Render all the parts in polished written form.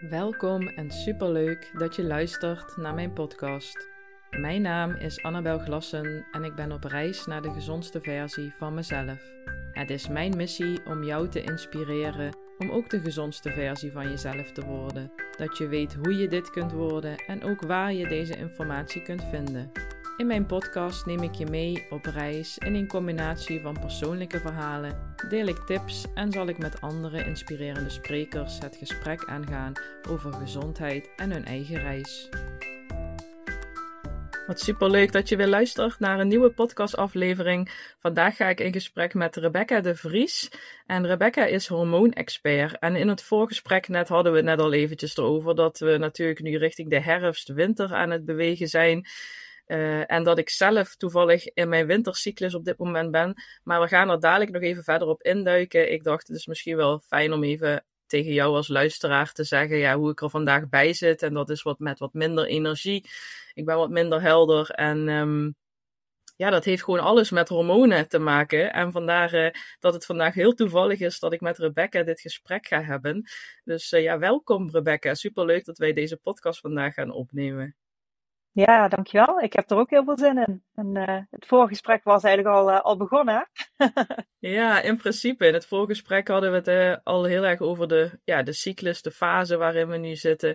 Welkom en superleuk dat je luistert naar mijn podcast. Mijn naam is Annabel Glassen en ik ben op reis naar de gezondste versie van mezelf. Het is mijn missie om jou te inspireren om ook de gezondste versie van jezelf te worden. Dat je weet hoe je dit kunt worden en ook waar je deze informatie kunt vinden. In mijn podcast neem ik je mee op reis in een combinatie van persoonlijke verhalen, deel ik tips en zal ik met andere inspirerende sprekers het gesprek aangaan over gezondheid en hun eigen reis. Wat superleuk dat je weer luistert naar een nieuwe podcastaflevering. Vandaag ga ik in gesprek met Rebecca de Vries. En Rebecca is hormoonexpert. En in het voorgesprek hadden we het net al eventjes erover dat we natuurlijk nu richting de herfst-winter aan het bewegen zijn. En dat ik zelf toevallig in mijn wintercyclus op dit moment ben. Maar we gaan er dadelijk nog even verder op induiken. Ik dacht, het is misschien wel fijn om even tegen jou als luisteraar te zeggen hoe ik er vandaag bij zit. En dat is met wat minder energie. Ik ben wat minder helder. En dat heeft gewoon alles met hormonen te maken. En vandaar dat het vandaag heel toevallig is dat ik met Rebecca dit gesprek ga hebben. Dus welkom Rebecca. Superleuk dat wij deze podcast vandaag gaan opnemen. Ja, dankjewel. Ik heb er ook heel veel zin in. En het voorgesprek was eigenlijk al begonnen, hè? Ja, in principe. In het voorgesprek hadden we het al heel erg over de cyclus, de fase waarin we nu zitten.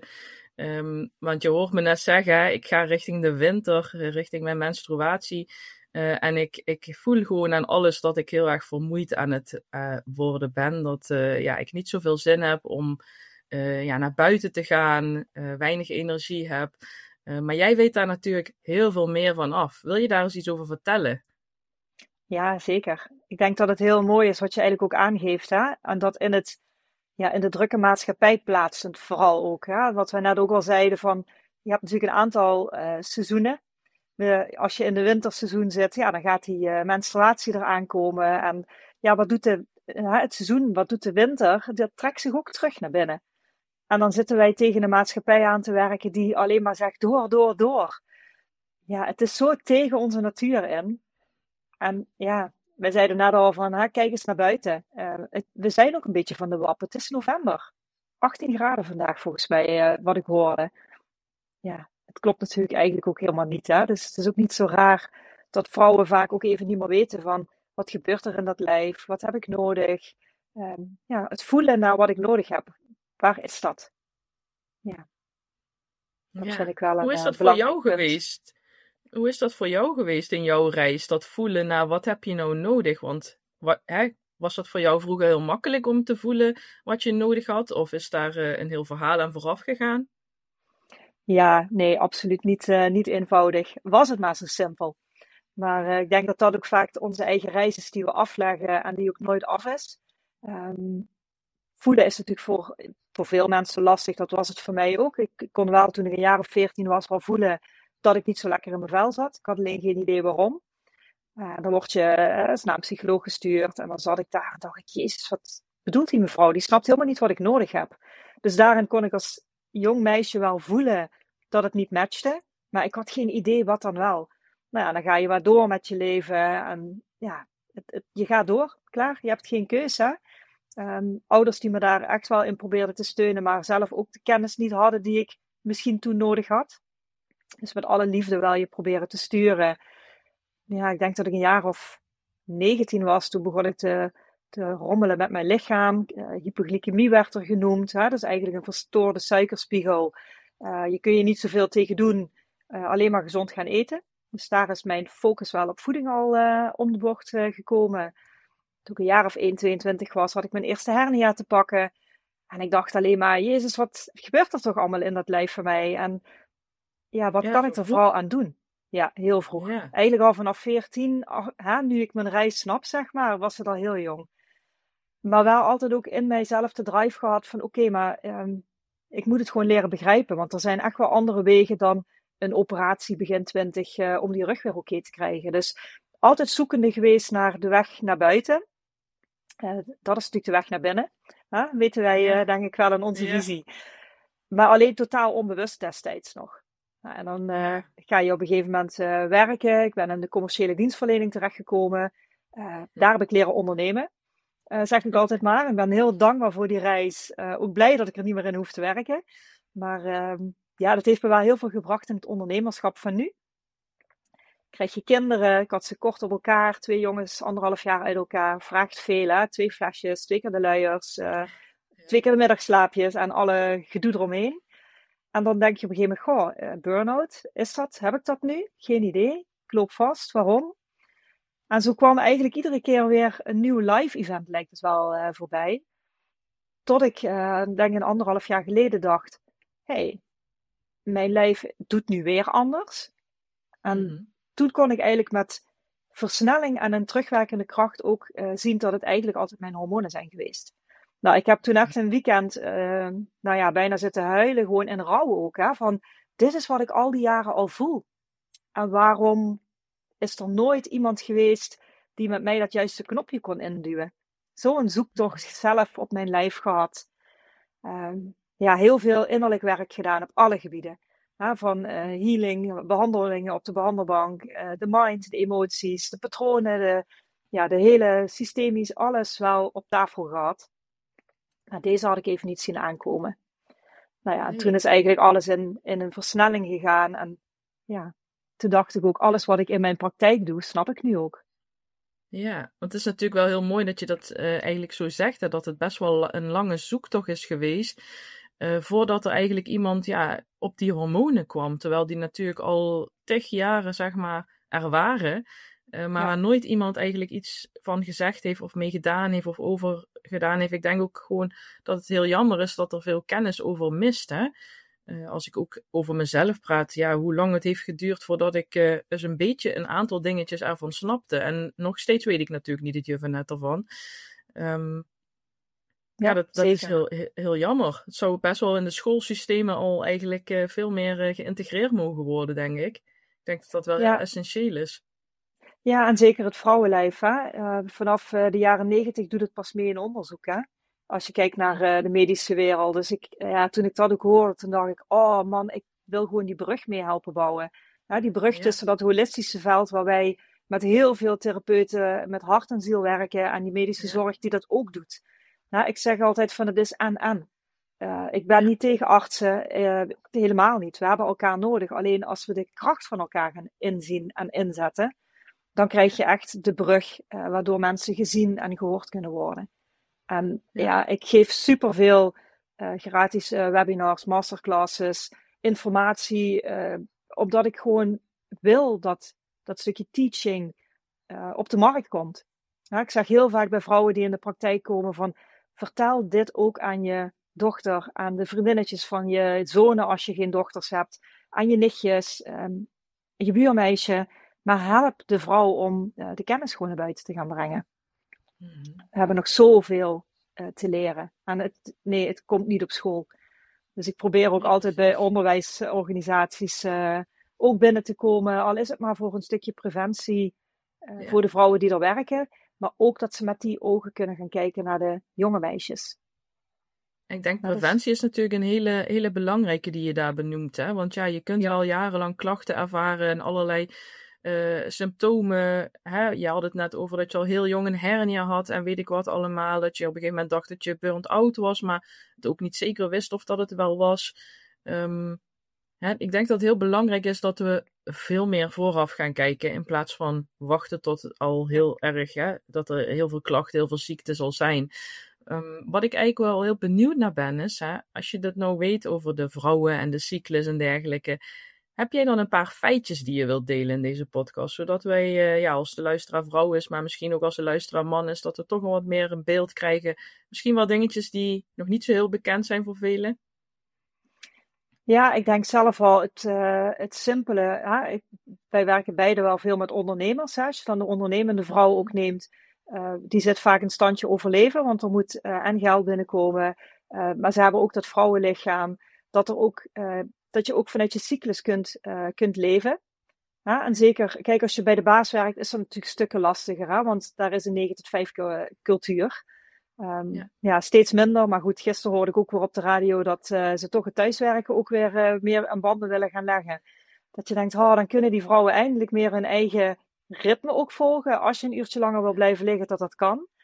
Want je hoort me net zeggen, ik ga richting de winter, richting mijn menstruatie. En ik voel gewoon aan alles dat ik heel erg vermoeid aan het worden ben. Dat ik niet zoveel zin heb om naar buiten te gaan, weinig energie heb. Maar jij weet daar natuurlijk heel veel meer van af. Wil je daar eens iets over vertellen? Ja, zeker. Ik denk dat het heel mooi is wat je eigenlijk ook aangeeft, hè? En dat in de drukke maatschappij plaatsend vooral ook, hè? Wat we net ook al zeiden van, je hebt natuurlijk een aantal seizoenen. Als je in de winterseizoen zit, ja, dan gaat die menstruatie eraan komen. En ja, wat doet het seizoen, wat doet de winter? Dat trekt zich ook terug naar binnen. En dan zitten wij tegen een maatschappij aan te werken die alleen maar zegt door, door, door. Ja, het is zo tegen onze natuur in. En ja, wij zeiden net al van, kijk eens naar buiten. We zijn ook een beetje van de wap. Het is november. 18 graden vandaag volgens mij, wat ik hoorde. Ja, het klopt natuurlijk eigenlijk ook helemaal niet. Hè? Dus het is ook niet zo raar dat vrouwen vaak ook even niet meer weten van, wat gebeurt er in dat lijf? Wat heb ik nodig? Het voelen naar wat ik nodig heb. Waar is dat? Ja, dat vind ik wel Hoe is een dat voor belangrijk jou punt. geweest? Hoe is dat voor jou geweest in jouw reis? Dat voelen naar wat heb je nou nodig? Want was dat voor jou vroeger heel makkelijk om te voelen wat je nodig had? Of is daar een heel verhaal aan vooraf gegaan? Ja, nee, absoluut niet eenvoudig. Was het maar zo simpel. Maar ik denk dat dat ook vaak onze eigen reis is die we afleggen en die ook nooit af is. Ehm, Voelen is natuurlijk voor veel mensen lastig. Dat was het voor mij ook. Ik kon wel toen ik een jaar of 14 was wel voelen dat ik niet zo lekker in mijn vel zat. Ik had alleen geen idee waarom. Dan word je eens naar een psycholoog gestuurd. En dan zat ik daar en dacht ik, jezus, wat bedoelt die mevrouw? Die snapt helemaal niet wat ik nodig heb. Dus daarin kon ik als jong meisje wel voelen dat het niet matchte. Maar ik had geen idee wat dan wel. Nou ja, dan ga je maar door met je leven. En ja, je gaat door. Klaar, je hebt geen keuze. Ouders die me daar echt wel in probeerden te steunen. Maar zelf ook de kennis niet hadden die ik misschien toen nodig had. Dus met alle liefde wel je proberen te sturen. Ja, ik denk dat ik een jaar of 19 was. Toen begon ik te rommelen met mijn lichaam. Hypoglycemie werd er genoemd. Hè? Dat is eigenlijk een verstoorde suikerspiegel. Je kun je niet zoveel tegen doen. Alleen maar gezond gaan eten. Dus daar is mijn focus wel op voeding al om de bocht gekomen. Toen ik een jaar of 22 was, had ik mijn eerste hernia te pakken. En ik dacht alleen maar, Jezus, wat gebeurt er toch allemaal in dat lijf van mij? En ja, wat Ja, kan ik zo er vroeg. vooral aan doen? Ja, heel vroeg. Ja. Eigenlijk al vanaf 14, nu ik mijn reis snap, zeg maar, was het al heel jong. Maar wel altijd ook in mijzelf de drive gehad van oké, maar ik moet het gewoon leren begrijpen. Want er zijn echt wel andere wegen dan een operatie begin 20 om die rug weer oké te krijgen. Dus altijd zoekende geweest naar de weg naar buiten. Dat is natuurlijk de weg naar binnen. Weten wij denk ik wel in onze Ja. visie. Maar alleen totaal onbewust destijds nog. Nou, en dan ga je op een gegeven moment werken. Ik ben in de commerciële dienstverlening terechtgekomen. Daar heb ik leren ondernemen. Zeg ik altijd maar. Ik ben heel dankbaar voor die reis. Ook blij dat ik er niet meer in hoef te werken. Maar ja, dat heeft me wel heel veel gebracht in het ondernemerschap van nu. Krijg je kinderen, ik had ze kort op elkaar, 2 jongens, 1,5 jaar uit elkaar. Vraagt veel, hè? 2 flesjes, 2 keer de luiers, 2 keer de middagslaapjes en alle gedoe eromheen. En dan denk je op een gegeven moment, goh, burn-out, is dat? Heb ik dat nu? Geen idee. Ik loop vast, waarom? En zo kwam eigenlijk iedere keer weer een nieuw live event, lijkt het wel, voorbij. Tot ik, denk 1,5 jaar geleden dacht, hey, mijn lijf doet nu weer anders. En toen kon ik eigenlijk met versnelling en een terugwerkende kracht ook zien dat het eigenlijk altijd mijn hormonen zijn geweest. Nou, ik heb toen echt een weekend, nou ja, bijna zitten huilen, gewoon in rouw ook, hè, van dit is wat ik al die jaren al voel. En waarom is er nooit iemand geweest die met mij dat juiste knopje kon induwen? Zo'n zoektocht zelf op mijn lijf gehad. Ja, heel veel innerlijk werk gedaan op alle gebieden. Van healing, behandelingen op de behandelbank, de mind, de emoties, de patronen, de hele systemisch alles wel op tafel gehad. Nou, deze had ik even niet zien aankomen. Nou ja, en toen is eigenlijk alles in een versnelling gegaan. En ja, toen dacht ik ook, alles wat ik in mijn praktijk doe, snap ik nu ook. Ja, want het is natuurlijk wel heel mooi dat je dat eigenlijk zo zegt. Hè, dat het best wel een lange zoektocht is geweest. Voordat er eigenlijk iemand op die hormonen kwam. Terwijl die natuurlijk al 10 jaren zeg maar er waren. Maar waar nooit iemand eigenlijk iets van gezegd heeft of mee gedaan heeft of over gedaan heeft. Ik denk ook gewoon dat het heel jammer is dat er veel kennis over mist. Hè? Als ik ook over mezelf praat, hoe lang het heeft geduurd voordat ik dus een beetje een aantal dingetjes ervan snapte. En nog steeds weet ik natuurlijk niet het juf en net ervan. Dat is heel jammer. Het zou best wel in de schoolsystemen al eigenlijk veel meer geïntegreerd mogen worden, denk ik. Ik denk dat dat wel essentieel is. Ja, en zeker het vrouwenlijf. Hè? Vanaf de jaren 90 doet het pas mee in onderzoek. Hè? Als je kijkt naar de medische wereld. Dus toen ik dat ook hoorde, toen dacht ik, oh man, ik wil gewoon die brug mee helpen bouwen. Die brug tussen dat holistische veld waar wij met heel veel therapeuten met hart en ziel werken en die medische zorg die dat ook doet. Ik zeg altijd van het is en. Ik ben niet tegen artsen, helemaal niet. We hebben elkaar nodig. Alleen als we de kracht van elkaar gaan inzien en inzetten, dan krijg je echt de brug waardoor mensen gezien en gehoord kunnen worden. En ik geef superveel gratis webinars, masterclasses, informatie, omdat ik gewoon wil dat stukje teaching op de markt komt. Ik zeg heel vaak bij vrouwen die in de praktijk komen van, vertel dit ook aan je dochter, aan de vriendinnetjes van je zonen als je geen dochters hebt, aan je nichtjes, je buurmeisje. Maar help de vrouw om de kennis gewoon naar buiten te gaan brengen. We hebben nog zoveel te leren. En het komt niet op school. Dus ik probeer ook altijd bij onderwijsorganisaties ook binnen te komen. Al is het maar voor een stukje preventie voor de vrouwen die er werken. Maar ook dat ze met die ogen kunnen gaan kijken naar de jonge meisjes. Ik denk preventie is natuurlijk een hele belangrijke die je daar benoemt. Hè? Want je kunt al jarenlang klachten ervaren en allerlei symptomen. Hè? Je had het net over dat je al heel jong een hernia had en weet ik wat allemaal. Dat je op een gegeven moment dacht dat je burnt out was, maar het ook niet zeker wist of dat het wel was. Ik denk dat het heel belangrijk is dat we veel meer vooraf gaan kijken in plaats van wachten tot het al heel erg, dat er heel veel klachten, heel veel ziekte zal zijn. Wat ik eigenlijk wel heel benieuwd naar ben is, als je dat nou weet over de vrouwen en de cyclus en dergelijke, heb jij dan een paar feitjes die je wilt delen in deze podcast, zodat wij, als de luisteraar vrouw is, maar misschien ook als de luisteraar man is, dat we toch wel wat meer een beeld krijgen. Misschien wel dingetjes die nog niet zo heel bekend zijn voor velen. Ja, ik denk zelf al het simpele. Wij werken beide wel veel met ondernemers. Als je dan de ondernemende vrouw ook neemt, die zit vaak in standje overleven, want er moet en geld binnenkomen. Maar ze hebben ook dat vrouwenlichaam, dat je ook vanuit je cyclus kunt leven. En zeker, kijk, als je bij de baas werkt, is dat natuurlijk stukken lastiger, want daar is een 9 tot 5 cultuur. Steeds minder. Maar goed, gisteren hoorde ik ook weer op de radio dat ze toch het thuiswerken ook weer meer aan banden willen gaan leggen. Dat je denkt, dan kunnen die vrouwen eindelijk meer hun eigen ritme ook volgen. Als je een uurtje langer wil blijven liggen, dat kan.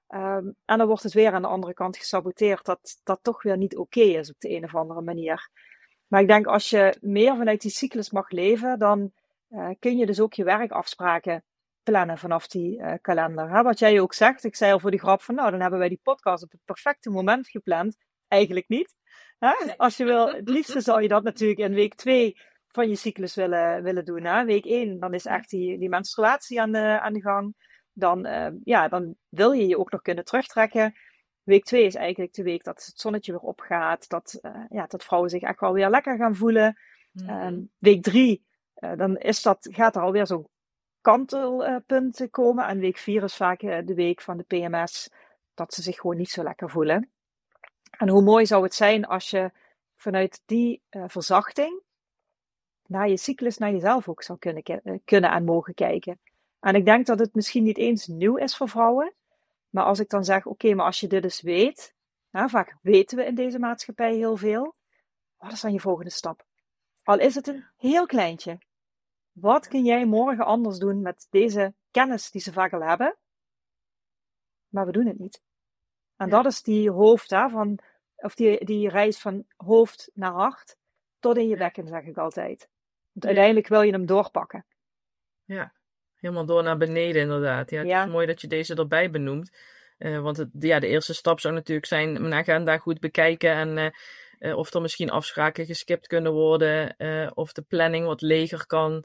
En dan wordt het weer aan de andere kant gesaboteerd dat dat toch weer niet oké is op de een of andere manier. Maar ik denk als je meer vanuit die cyclus mag leven, dan kun je dus ook je werkafspraken plannen vanaf die kalender. Hè? Wat jij ook zegt, ik zei al voor die grap van nou, dan hebben wij die podcast op het perfecte moment gepland. Eigenlijk niet. Hè? Als je wil, het liefste zou je dat natuurlijk in week 2 van je cyclus willen doen. Hè? Week 1, dan is echt die menstruatie aan de gang. Dan wil je je ook nog kunnen terugtrekken. Week 2 is eigenlijk de week dat het zonnetje weer opgaat. Dat vrouwen zich echt wel weer lekker gaan voelen. Week 3, gaat er alweer zo'n kantelpunt komen. En week 4 is vaak de week van de PMS. Dat ze zich gewoon niet zo lekker voelen. En hoe mooi zou het zijn als je vanuit die verzachting naar je cyclus, naar jezelf ook zou kunnen en mogen kijken. En ik denk dat het misschien niet eens nieuw is voor vrouwen. Maar als ik dan zeg, oké, maar als je dit dus weet, vaak weten we in deze maatschappij heel veel. Wat is dan je volgende stap? Al is het een heel kleintje. Wat kun jij morgen anders doen met deze kennis die ze vaak al hebben? Maar we doen het niet. En dat is die hoofd, die reis van hoofd naar hart tot in je bekken, zeg ik altijd. Want uiteindelijk wil je hem doorpakken. Ja, helemaal door naar beneden inderdaad. Ja, het is mooi dat je deze erbij benoemt. Want de eerste stap zou natuurlijk zijn, mijn agenda goed bekijken en of er misschien afspraken geskipt kunnen worden, of de planning wat leger kan.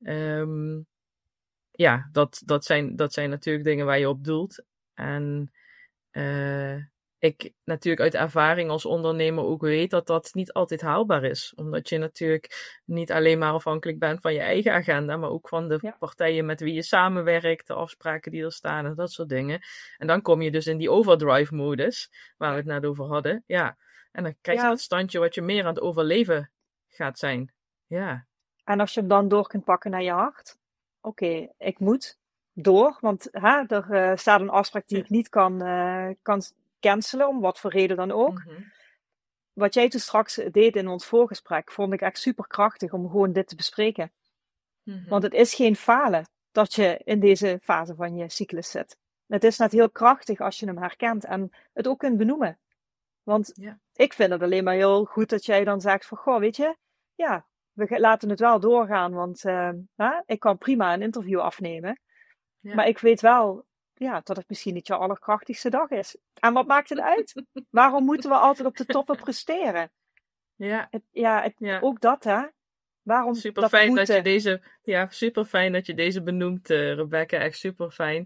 Dat zijn natuurlijk dingen waar je op doelt. En ik natuurlijk uit ervaring als ondernemer ook weet dat dat niet altijd haalbaar is. Omdat je natuurlijk niet alleen maar afhankelijk bent van je eigen agenda, maar ook van de partijen met wie je samenwerkt, de afspraken die er staan en dat soort dingen. En dan kom je dus in die overdrive-modus, waar we het net over hadden. Ja, en dan krijg je dat standje wat je meer aan het overleven gaat zijn. Ja. En als je hem dan door kunt pakken naar je hart. Oké, ik moet door, want er staat een afspraak die ik niet kan cancelen, om wat voor reden dan ook. Wat jij toen straks deed in ons voorgesprek, vond ik echt super krachtig om gewoon dit te bespreken. Want het is geen falen dat je in deze fase van je cyclus zit. Het is net heel krachtig als je hem herkent en het ook kunt benoemen. Want ik vind het alleen maar heel goed dat jij dan zegt van, goh, weet je, we laten het wel doorgaan, want ik kan prima een interview afnemen. Ja. Maar ik weet wel dat het misschien niet jouw allerkrachtigste dag is. En wat maakt het uit? Waarom moeten we altijd op de toppen presteren? Ook dat, hè? Waarom super fijn dat je deze, super fijn dat je deze benoemt, Rebecca. Echt super fijn.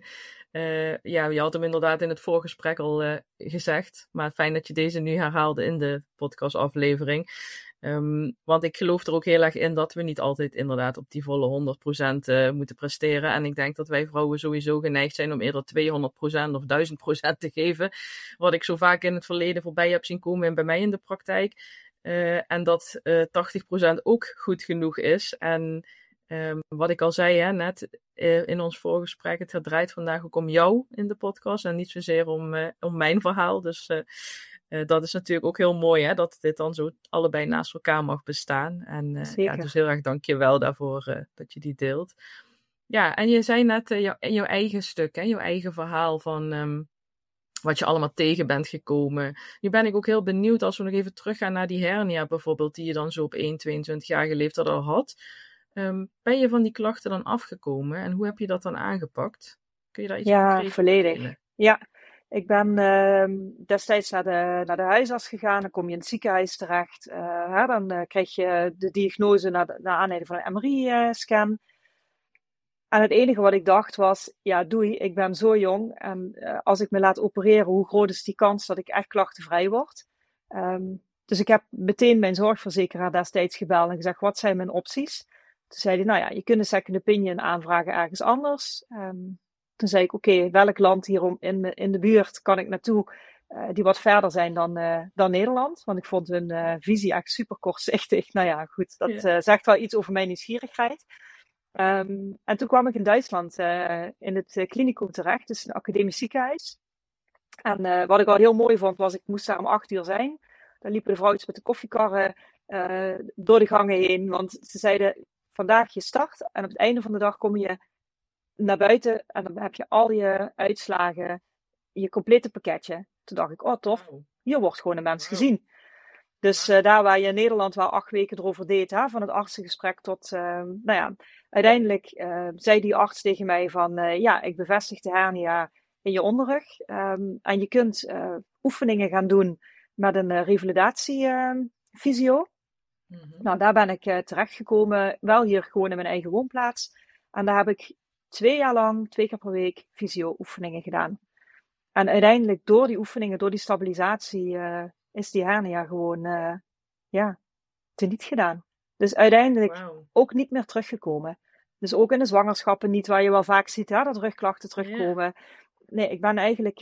Je had hem inderdaad in het voorgesprek al gezegd. Maar fijn dat je deze nu herhaalde in de podcastaflevering. Want ik geloof er ook heel erg in dat we niet altijd inderdaad op die volle 100% moeten presteren. En ik denk dat wij vrouwen sowieso geneigd zijn om eerder 200% of 1000% te geven. Wat ik zo vaak in het verleden voorbij heb zien komen en bij mij in de praktijk. En dat 80% ook goed genoeg is. En wat ik al zei net in ons voorgesprek, het draait vandaag ook om jou in de podcast en niet zozeer om mijn verhaal. Dus dat is natuurlijk ook heel mooi, hè, dat dit dan zo allebei naast elkaar mag bestaan. En dus heel erg dank je wel daarvoor dat je die deelt. Ja, en je zei net jouw eigen stuk, hè, jouw eigen verhaal van wat je allemaal tegen bent gekomen. Nu ben ik ook heel benieuwd als we nog even teruggaan naar die hernia bijvoorbeeld, die je dan zo op 22-jarige leeftijd al had. Ben je van die klachten dan afgekomen en hoe heb je dat dan aangepakt? Kun je daar iets concreets over volledig. vertellen? Ja, ik ben destijds naar de huisarts gegaan. Dan kom je in het ziekenhuis terecht. Dan krijg je de diagnose naar aanleiding van een MRI-scan. En het enige wat ik dacht was, doei, ik ben zo jong. En als ik me laat opereren, hoe groot is die kans dat ik echt klachtenvrij word? Dus ik heb meteen mijn zorgverzekeraar destijds gebeld en gezegd, wat zijn mijn opties? Toen zei hij, je kunt een second opinion aanvragen ergens anders. Toen zei ik, oké, welk land hier in de buurt kan ik naartoe die wat verder zijn dan Nederland? Want ik vond hun visie echt super kortzichtig. Nou ja, goed, dat zegt wel iets over mijn nieuwsgierigheid. En toen kwam ik in Duitsland in het klinicum terecht, dus een academisch ziekenhuis. En wat ik al heel mooi vond, was ik moest daar om 8:00 zijn. Dan liepen de vrouwtjes met de koffiekarren door de gangen heen. Want ze zeiden, vandaag je start en op het einde van de dag kom je naar buiten. En dan heb je al je uitslagen. je complete pakketje. Toen dacht ik, oh tof, Wauw. hier wordt gewoon een mens Wauw. gezien. Dus daar waar je in Nederland wel 8 weken erover deed, hè, van het artsengesprek tot, nou ja, uiteindelijk zei die arts tegen mij van, ja, ik bevestig de hernia in je onderrug. En je kunt oefeningen gaan doen met een revalidatiefysio. Nou, daar ben ik terechtgekomen, wel hier gewoon in mijn eigen woonplaats. En daar heb ik 2 jaar lang, 2 keer per week fysio-oefeningen gedaan. En uiteindelijk door die oefeningen, door die stabilisatie, is die hernia gewoon, ja, teniet gedaan. Dus uiteindelijk Wauw. ook niet meer teruggekomen. Dus ook in de zwangerschappen niet, waar je wel vaak ziet, hè, dat rugklachten terugkomen. Nee, ik ben eigenlijk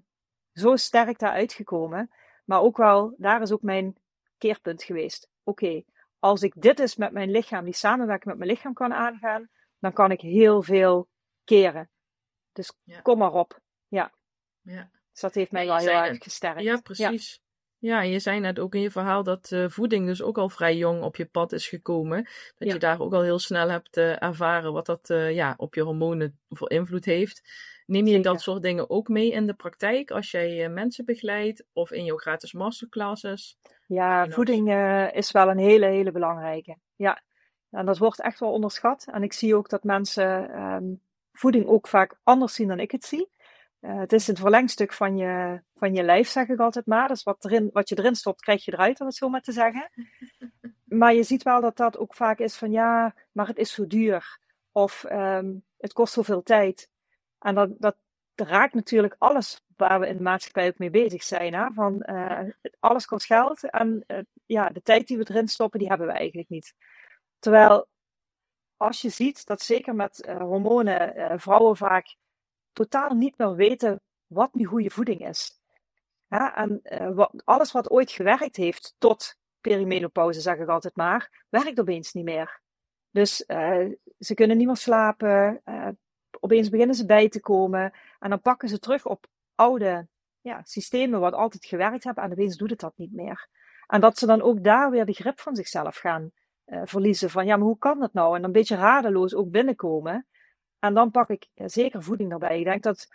zo sterk daaruit gekomen. Maar ook wel, daar is ook mijn keerpunt geweest. Oké, als ik dit is met mijn lichaam, die samenwerking met mijn lichaam kan aangaan, dan kan ik heel veel keren. Dus kom maar op. Ja. Dus dat heeft mij wel heel erg gesterkt. Ja, precies. Ja, je zei net ook in je verhaal dat voeding dus ook al vrij jong op je pad is gekomen. Dat je daar ook al heel snel hebt ervaren wat dat op je hormonen voor invloed heeft. Neem je dat soort dingen ook mee in de praktijk als jij mensen begeleidt of in jouw gratis masterclasses? Ja, voeding is wel een hele, hele belangrijke. Ja, en dat wordt echt wel onderschat. En ik zie ook dat mensen voeding ook vaak anders zien dan ik het zie. Het is het verlengstuk van je lijf, zeg ik altijd maar. Dus wat je erin stopt, krijg je eruit, om het zo maar te zeggen. Maar je ziet wel dat dat ook vaak is van ja, maar het is zo duur. Of het kost zoveel tijd. En dat raakt natuurlijk alles waar we in de maatschappij ook mee bezig zijn. Hè? Van, alles kost geld. En de tijd die we erin stoppen, die hebben we eigenlijk niet. Terwijl als je ziet dat zeker met hormonen vrouwen vaak totaal niet meer weten wat nu goede voeding is. Ja, en alles wat ooit gewerkt heeft tot perimenopauze, zeg ik altijd maar, werkt opeens niet meer. Dus ze kunnen niet meer slapen, opeens beginnen ze bij te komen en dan pakken ze terug op oude systemen wat altijd gewerkt hebben en opeens doet het dat niet meer. En dat ze dan ook daar weer de grip van zichzelf gaan verliezen van ja, maar hoe kan dat nou? En dan een beetje radeloos ook binnenkomen. En dan pak ik zeker voeding erbij. Ik denk dat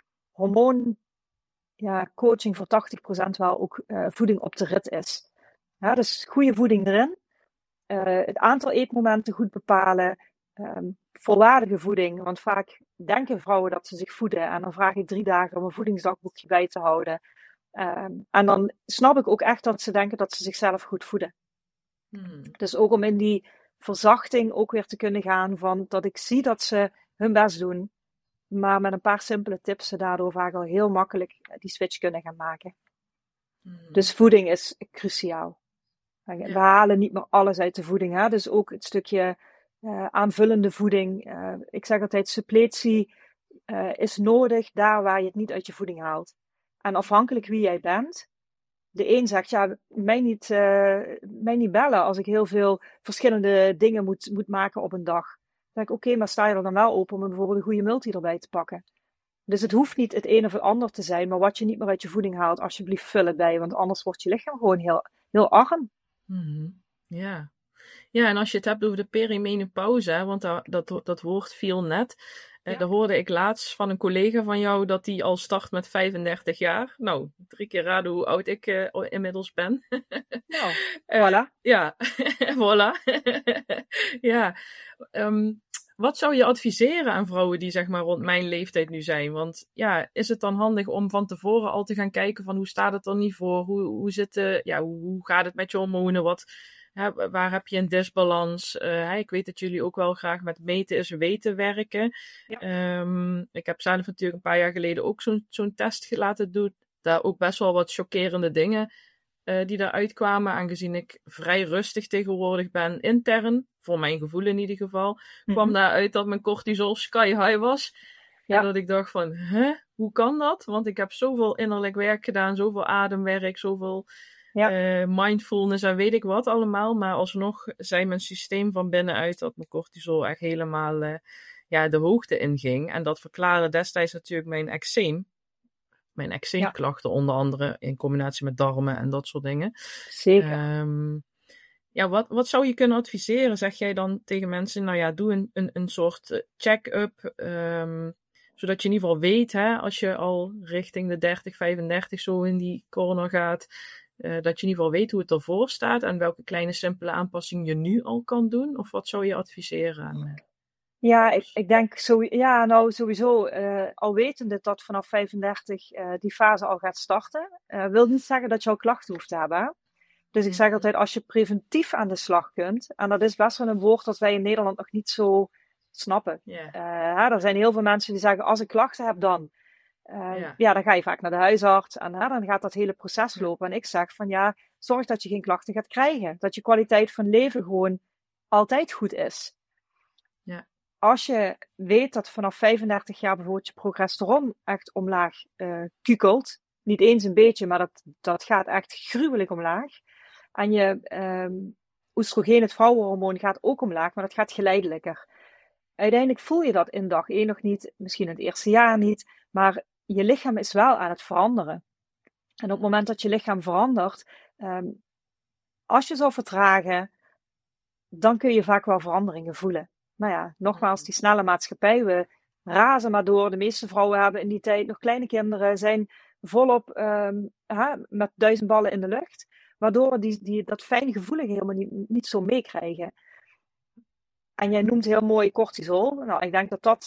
coaching voor 80% wel ook voeding op de rit is. Ja, dus goede voeding erin. Het aantal eetmomenten goed bepalen. Volwaardige voeding. Want vaak denken vrouwen dat ze zich voeden. En dan vraag ik 3 dagen om een voedingsdagboekje bij te houden. En dan snap ik ook echt dat ze denken dat ze zichzelf goed voeden. Dus ook om in die verzachting ook weer te kunnen gaan van dat ik zie dat ze hun best doen. Maar met een paar simpele tips ze daardoor vaak al heel makkelijk die switch kunnen gaan maken. Dus voeding is cruciaal. We halen niet meer alles uit de voeding. Hè? Dus ook het stukje aanvullende voeding. Ik zeg altijd, suppletie is nodig daar waar je het niet uit je voeding haalt. En afhankelijk wie jij bent. De een zegt, ja, mij niet bellen als ik heel veel verschillende dingen moet maken op een dag. Dan denk ik, oké, maar sta je er dan wel open om bijvoorbeeld een goede multi erbij te pakken? Dus het hoeft niet het een of het ander te zijn, maar wat je niet meer uit je voeding haalt, alsjeblieft vul het bij, want anders wordt je lichaam gewoon heel, heel arm. Ja. Ja, en als je het hebt over de perimenopauze, want dat woord viel net. Daar hoorde ik laatst van een collega van jou dat die al start met 35 jaar. Nou, 3 keer raden hoe oud ik inmiddels ben. Nou, voilà. Ja, voilà. Ja. Wat zou je adviseren aan vrouwen die zeg maar rond mijn leeftijd nu zijn? Want ja, is het dan handig om van tevoren al te gaan kijken van hoe staat het er niet voor? Hoe gaat het met je hormonen? Waar heb je een disbalans? Ik weet dat jullie ook wel graag met meten is weten werken. Ja. Ik heb zelf natuurlijk een paar jaar geleden ook zo'n test laten doen. Daar ook best wel wat chockerende dingen die daaruit kwamen. Aangezien ik vrij rustig tegenwoordig ben intern. Voor mijn gevoel in ieder geval. Kwam daaruit dat mijn cortisol sky high was. Ja. En dat ik dacht van, hoe kan dat? Want ik heb zoveel innerlijk werk gedaan. Zoveel ademwerk, zoveel... mindfulness en weet ik wat allemaal. Maar alsnog zei mijn systeem van binnenuit dat mijn cortisol echt helemaal de hoogte inging. En dat verklaarde destijds natuurlijk mijn eczeem. Mijn eczeemklachten onder andere in combinatie met darmen en dat soort dingen. Zeker. Wat zou je kunnen adviseren? Zeg jij dan tegen mensen, nou ja, doe een soort check-up. Zodat je in ieder geval weet, hè, als je al richting de 30, 35 zo in die corner gaat, dat je in ieder geval weet hoe het ervoor staat en welke kleine simpele aanpassingen je nu al kan doen. Of wat zou je adviseren aan Ja, ouders? ik denk nou sowieso, al wetende dat vanaf 35 die fase al gaat starten, wil niet zeggen dat je al klachten hoeft te hebben. Hè? Dus ik zeg altijd, als je preventief aan de slag kunt, en dat is best wel een woord dat wij in Nederland nog niet zo snappen. Er zijn heel veel mensen die zeggen, als ik klachten heb dan. Dan ga je vaak naar de huisarts en dan gaat dat hele proces lopen. En ik zeg van ja, zorg dat je geen klachten gaat krijgen. Dat je kwaliteit van leven gewoon altijd goed is. Ja. Als je weet dat vanaf 35 jaar bijvoorbeeld je progesteron echt omlaag kukelt, niet eens een beetje, maar dat gaat echt gruwelijk omlaag. En je oestrogeen, het vrouwenhormoon, gaat ook omlaag, maar dat gaat geleidelijker. Uiteindelijk voel je dat in dag 1 nog niet, misschien in het eerste jaar niet, maar je lichaam is wel aan het veranderen. En op het moment dat je lichaam verandert, als je zou vertragen, dan kun je vaak wel veranderingen voelen. Nou ja, nogmaals, die snelle maatschappij, we razen maar door. De meeste vrouwen hebben in die tijd nog kleine kinderen, zijn volop met 1000 ballen in de lucht, waardoor dat fijngevoelige helemaal niet zo meekrijgen. En jij noemt heel mooi cortisol. Nou, ik denk dat dat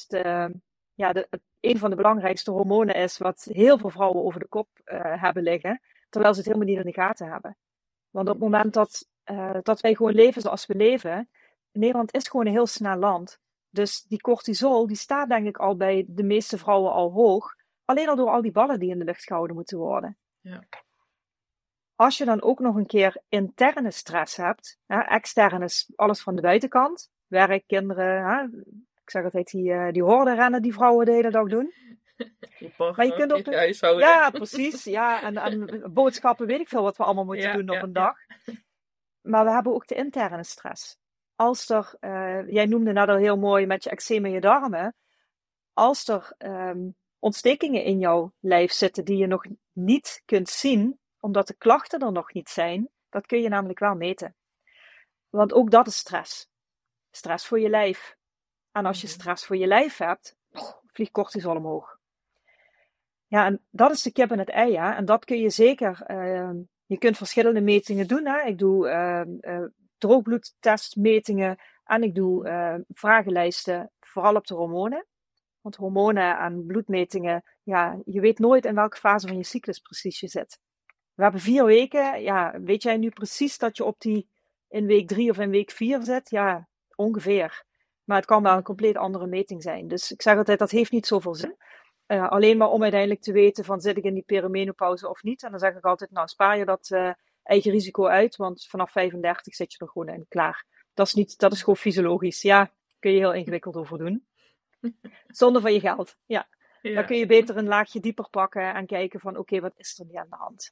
een van de belangrijkste hormonen is wat heel veel vrouwen over de kop hebben liggen, terwijl ze het helemaal niet in de gaten hebben. Want op het moment dat wij gewoon leven zoals we leven, Nederland is gewoon een heel snel land. Dus die cortisol, die staat denk ik al bij de meeste vrouwen al hoog. Alleen al door al die ballen die in de lucht gehouden moeten worden. Ja. Als je dan ook nog een keer interne stress hebt, extern is alles van de buitenkant. Werk, kinderen, ik zeg altijd die hordenrennen die vrouwen de hele dag doen. Je partner, maar je kunt ook je huishouden. Ja, precies. Ja, en boodschappen, weet ik veel wat we allemaal moeten doen op een dag. Maar we hebben ook de interne stress. Als er, jij noemde net al heel mooi met je eczeem in je darmen. Als er ontstekingen in jouw lijf zitten die je nog niet kunt zien, omdat de klachten er nog niet zijn, dat kun je namelijk wel meten. Want ook dat is stress. Stress voor je lijf. En als je stress voor je lijf hebt, vliegt cortisol omhoog. Ja, en dat is de kip en het ei, ja. En dat kun je zeker. Je kunt verschillende metingen doen. Hè. Ik doe droogbloedtestmetingen en ik doe vragenlijsten, vooral op de hormonen. Want hormonen en bloedmetingen, ja, je weet nooit in welke fase van je cyclus precies je zit. We hebben 4 weken. Ja, weet jij nu precies dat je op die in week 3 of in week 4 zit? Ja, ongeveer. Maar het kan wel een compleet andere meting zijn. Dus ik zeg altijd, dat heeft niet zoveel zin. Alleen maar om uiteindelijk te weten van zit ik in die perimenopauze of niet. En dan zeg ik altijd, nou spaar je dat eigen risico uit. Want vanaf 35 zit je er gewoon in, klaar. Dat is gewoon fysiologisch. Ja, kun je heel ingewikkeld over doen. Zonder van je geld, ja. Dan kun je beter een laagje dieper pakken en kijken van oké, wat is er nu aan de hand?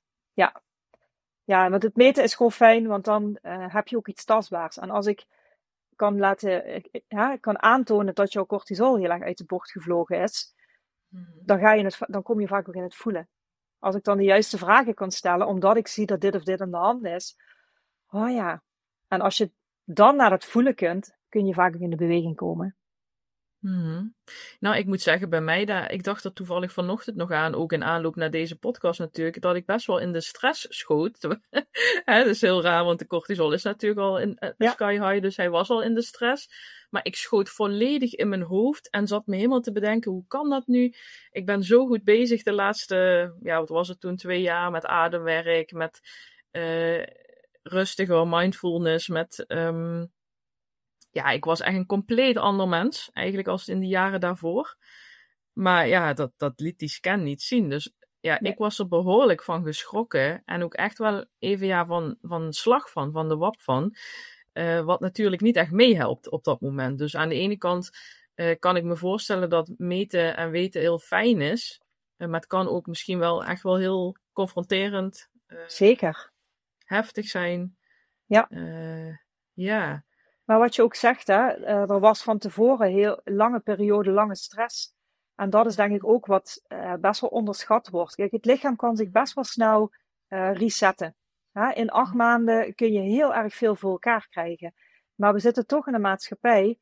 Ja, want het meten is gewoon fijn, want dan heb je ook iets tastbaars. En als ik kan aantonen dat jouw cortisol heel erg uit de bocht gevlogen is, dan kom je vaak ook in het voelen. Als ik dan de juiste vragen kan stellen, omdat ik zie dat dit of dit aan de hand is. Oh ja. En als je dan naar het voelen kunt, kun je vaak ook in de beweging komen. Nou, ik moet zeggen, bij mij, ik dacht er toevallig vanochtend nog aan, ook in aanloop naar deze podcast natuurlijk, dat ik best wel in de stress schoot. Dat is heel raar, want de cortisol is natuurlijk al in sky high, dus hij was al in de stress. Maar ik schoot volledig in mijn hoofd en zat me helemaal te bedenken, hoe kan dat nu? Ik ben zo goed bezig de laatste, wat was het toen, 2 jaar met ademwerk, met rustiger mindfulness, met... ik was echt een compleet ander mens, eigenlijk als in de jaren daarvoor. Maar ja, dat liet die scan niet zien. Dus ja, nee. Ik was er behoorlijk van geschrokken. En ook echt wel even van slag van de wap van. Wat natuurlijk niet echt meehelpt op dat moment. Dus aan de ene kant kan ik me voorstellen dat meten en weten heel fijn is. Maar het kan ook misschien wel echt wel heel confronterend. Zeker. Heftig zijn. Ja. Ja. Maar wat je ook zegt, er was van tevoren heel lange periode lange stress. En dat is denk ik ook wat best wel onderschat wordt. Kijk, het lichaam kan zich best wel snel resetten. In 8 maanden kun je heel erg veel voor elkaar krijgen. Maar we zitten toch in een maatschappij,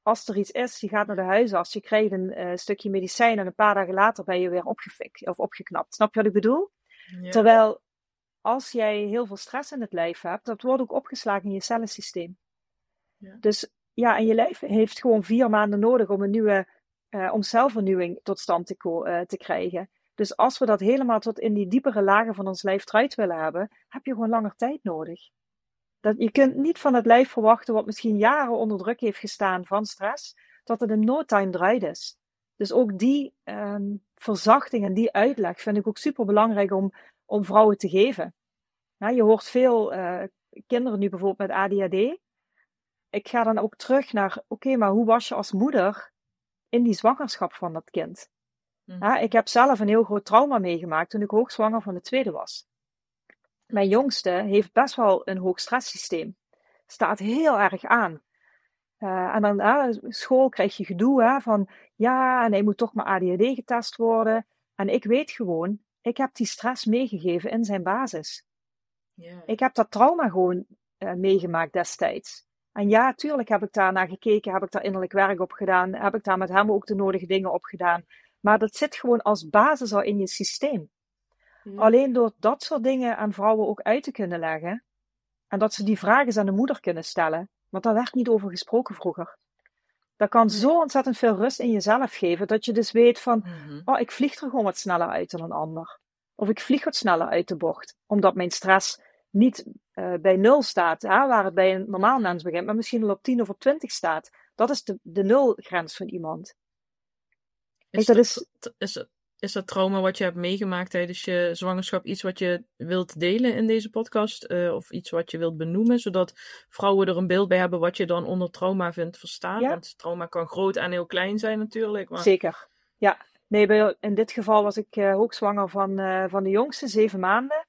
als er iets is, je gaat naar de huisarts, je krijgt een stukje medicijn en een paar dagen later ben je weer opgefikt of opgeknapt. Snap je wat ik bedoel? Ja. Terwijl als jij heel veel stress in het lijf hebt, dat wordt ook opgeslagen in je cellensysteem. Ja. Dus ja, en je lijf heeft gewoon 4 maanden nodig om om celvernieuwing tot stand te krijgen. Dus als we dat helemaal tot in die diepere lagen van ons lijf eruit willen hebben, heb je gewoon langer tijd nodig. Je kunt niet van het lijf verwachten wat misschien jaren onder druk heeft gestaan van stress, dat het in no time eruit is. Dus ook die verzachting en die uitleg vind ik ook super belangrijk om vrouwen te geven. Ja, je hoort veel kinderen nu bijvoorbeeld met ADHD. Ik ga dan ook terug naar, oké, maar hoe was je als moeder in die zwangerschap van dat kind? Ja, ik heb zelf een heel groot trauma meegemaakt toen ik hoogzwanger van de tweede was. Mijn jongste heeft best wel een hoog stresssysteem. Staat heel erg aan. En dan school krijg je gedoe van ja, en hij moet toch maar ADHD getest worden. En ik weet gewoon, ik heb die stress meegegeven in zijn basis. Yeah. Ik heb dat trauma gewoon meegemaakt destijds. En ja, tuurlijk heb ik daar naar gekeken, heb ik daar innerlijk werk op gedaan, heb ik daar met hem ook de nodige dingen op gedaan. Maar dat zit gewoon als basis al in je systeem. Ja. Alleen door dat soort dingen aan vrouwen ook uit te kunnen leggen. En dat ze die vragen eens aan de moeder kunnen stellen. Want daar werd niet over gesproken vroeger. Dat kan zo ontzettend veel rust in jezelf geven. Dat je dus weet van, oh, ik vlieg er gewoon wat sneller uit dan een ander. Of ik vlieg wat sneller uit de bocht. Omdat mijn stress niet bij 0 staat. Waar het bij een normaal mens begint. Maar misschien al op 10 of op 20 staat. Dat is de 0-grens van iemand. Is dat trauma wat je hebt meegemaakt tijdens je zwangerschap iets wat je wilt delen in deze podcast? Of iets wat je wilt benoemen, zodat vrouwen er een beeld bij hebben wat je dan onder trauma vindt verstaan? Ja? Want trauma kan groot en heel klein zijn natuurlijk. Maar... Zeker, ja. Nee, in dit geval was ik hoogzwanger van de jongste, 7 maanden.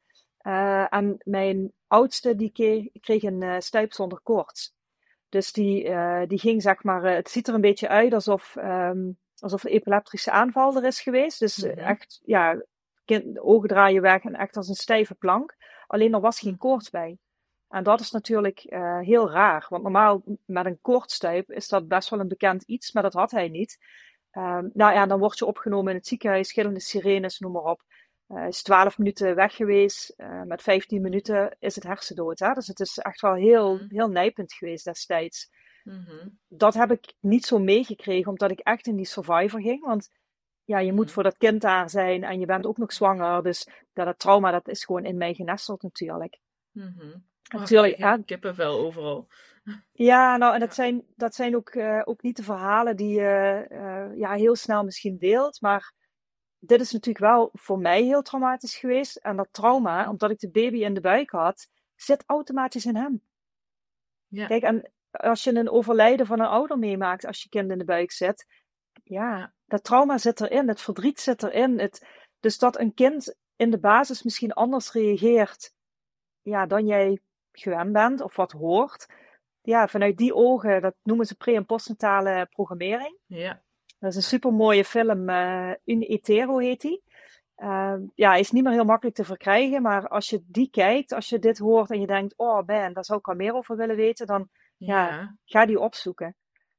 En mijn oudste die kreeg een stuip zonder koorts. Dus die ging zeg maar, het ziet er een beetje uit alsof een epileptische aanval er is geweest. Dus echt, ja, de ogen draaien weg en echt als een stijve plank. Alleen er was geen koorts bij. En dat is natuurlijk heel raar. Want normaal met een koortsstuip is dat best wel een bekend iets, maar dat had hij niet. Nou ja, dan word je opgenomen in het ziekenhuis, gillende sirenes, noem maar op. Is 12 minuten weg geweest. Met 15 minuten is het hersendood. Hè? Dus het is echt wel heel nijpend geweest destijds. Dat heb ik niet zo meegekregen, omdat ik echt in die survivor ging. Want ja, je moet voor dat kind daar zijn en je bent ook nog zwanger. Dus dat trauma, dat is gewoon in mij genesteld natuurlijk. Natuurlijk, ik heb kippenvel overal. Ja, nou, en dat zijn ook niet de verhalen die je heel snel misschien deelt. Maar dit is natuurlijk wel voor mij heel traumatisch geweest. En dat trauma, omdat ik de baby in de buik had, zit automatisch in hem. Ja. Kijk, en als je een overlijden van een ouder meemaakt als je kind in de buik zit, ja, dat trauma zit erin, het verdriet zit erin. Dus dat een kind in de basis misschien anders reageert dan jij gewend bent of wat hoort. Ja, vanuit die ogen, dat noemen ze pre- en postnatale programmering. Ja. Dat is een supermooie film, Un Hetero heet die. Hij is niet meer heel makkelijk te verkrijgen, maar als je die kijkt, als je dit hoort en je denkt, oh man, daar zou ik al meer over willen weten, dan ga die opzoeken.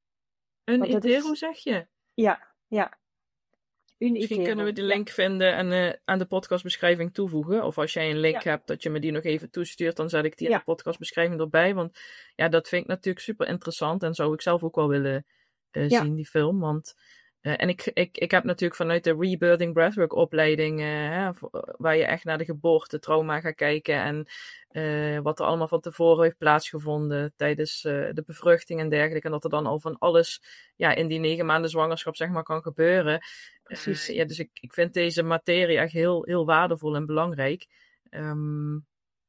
Un Hetero zeg je? Ja. Misschien kunnen we die link vinden en aan de podcastbeschrijving toevoegen. Of als jij een link hebt, dat je me die nog even toestuurt, dan zet ik die in de podcastbeschrijving erbij. Want ja, dat vind ik natuurlijk super interessant en zou ik zelf ook wel willen zien, die film. Want, en ik heb natuurlijk vanuit de Rebirthing Breathwork opleiding, waar je echt naar de geboortetrauma gaat kijken en wat er allemaal van tevoren heeft plaatsgevonden tijdens de bevruchting en dergelijke. En dat er dan al van alles in die 9 maanden zwangerschap zeg maar kan gebeuren. Precies. Dus ik vind deze materie echt heel, heel waardevol en belangrijk. En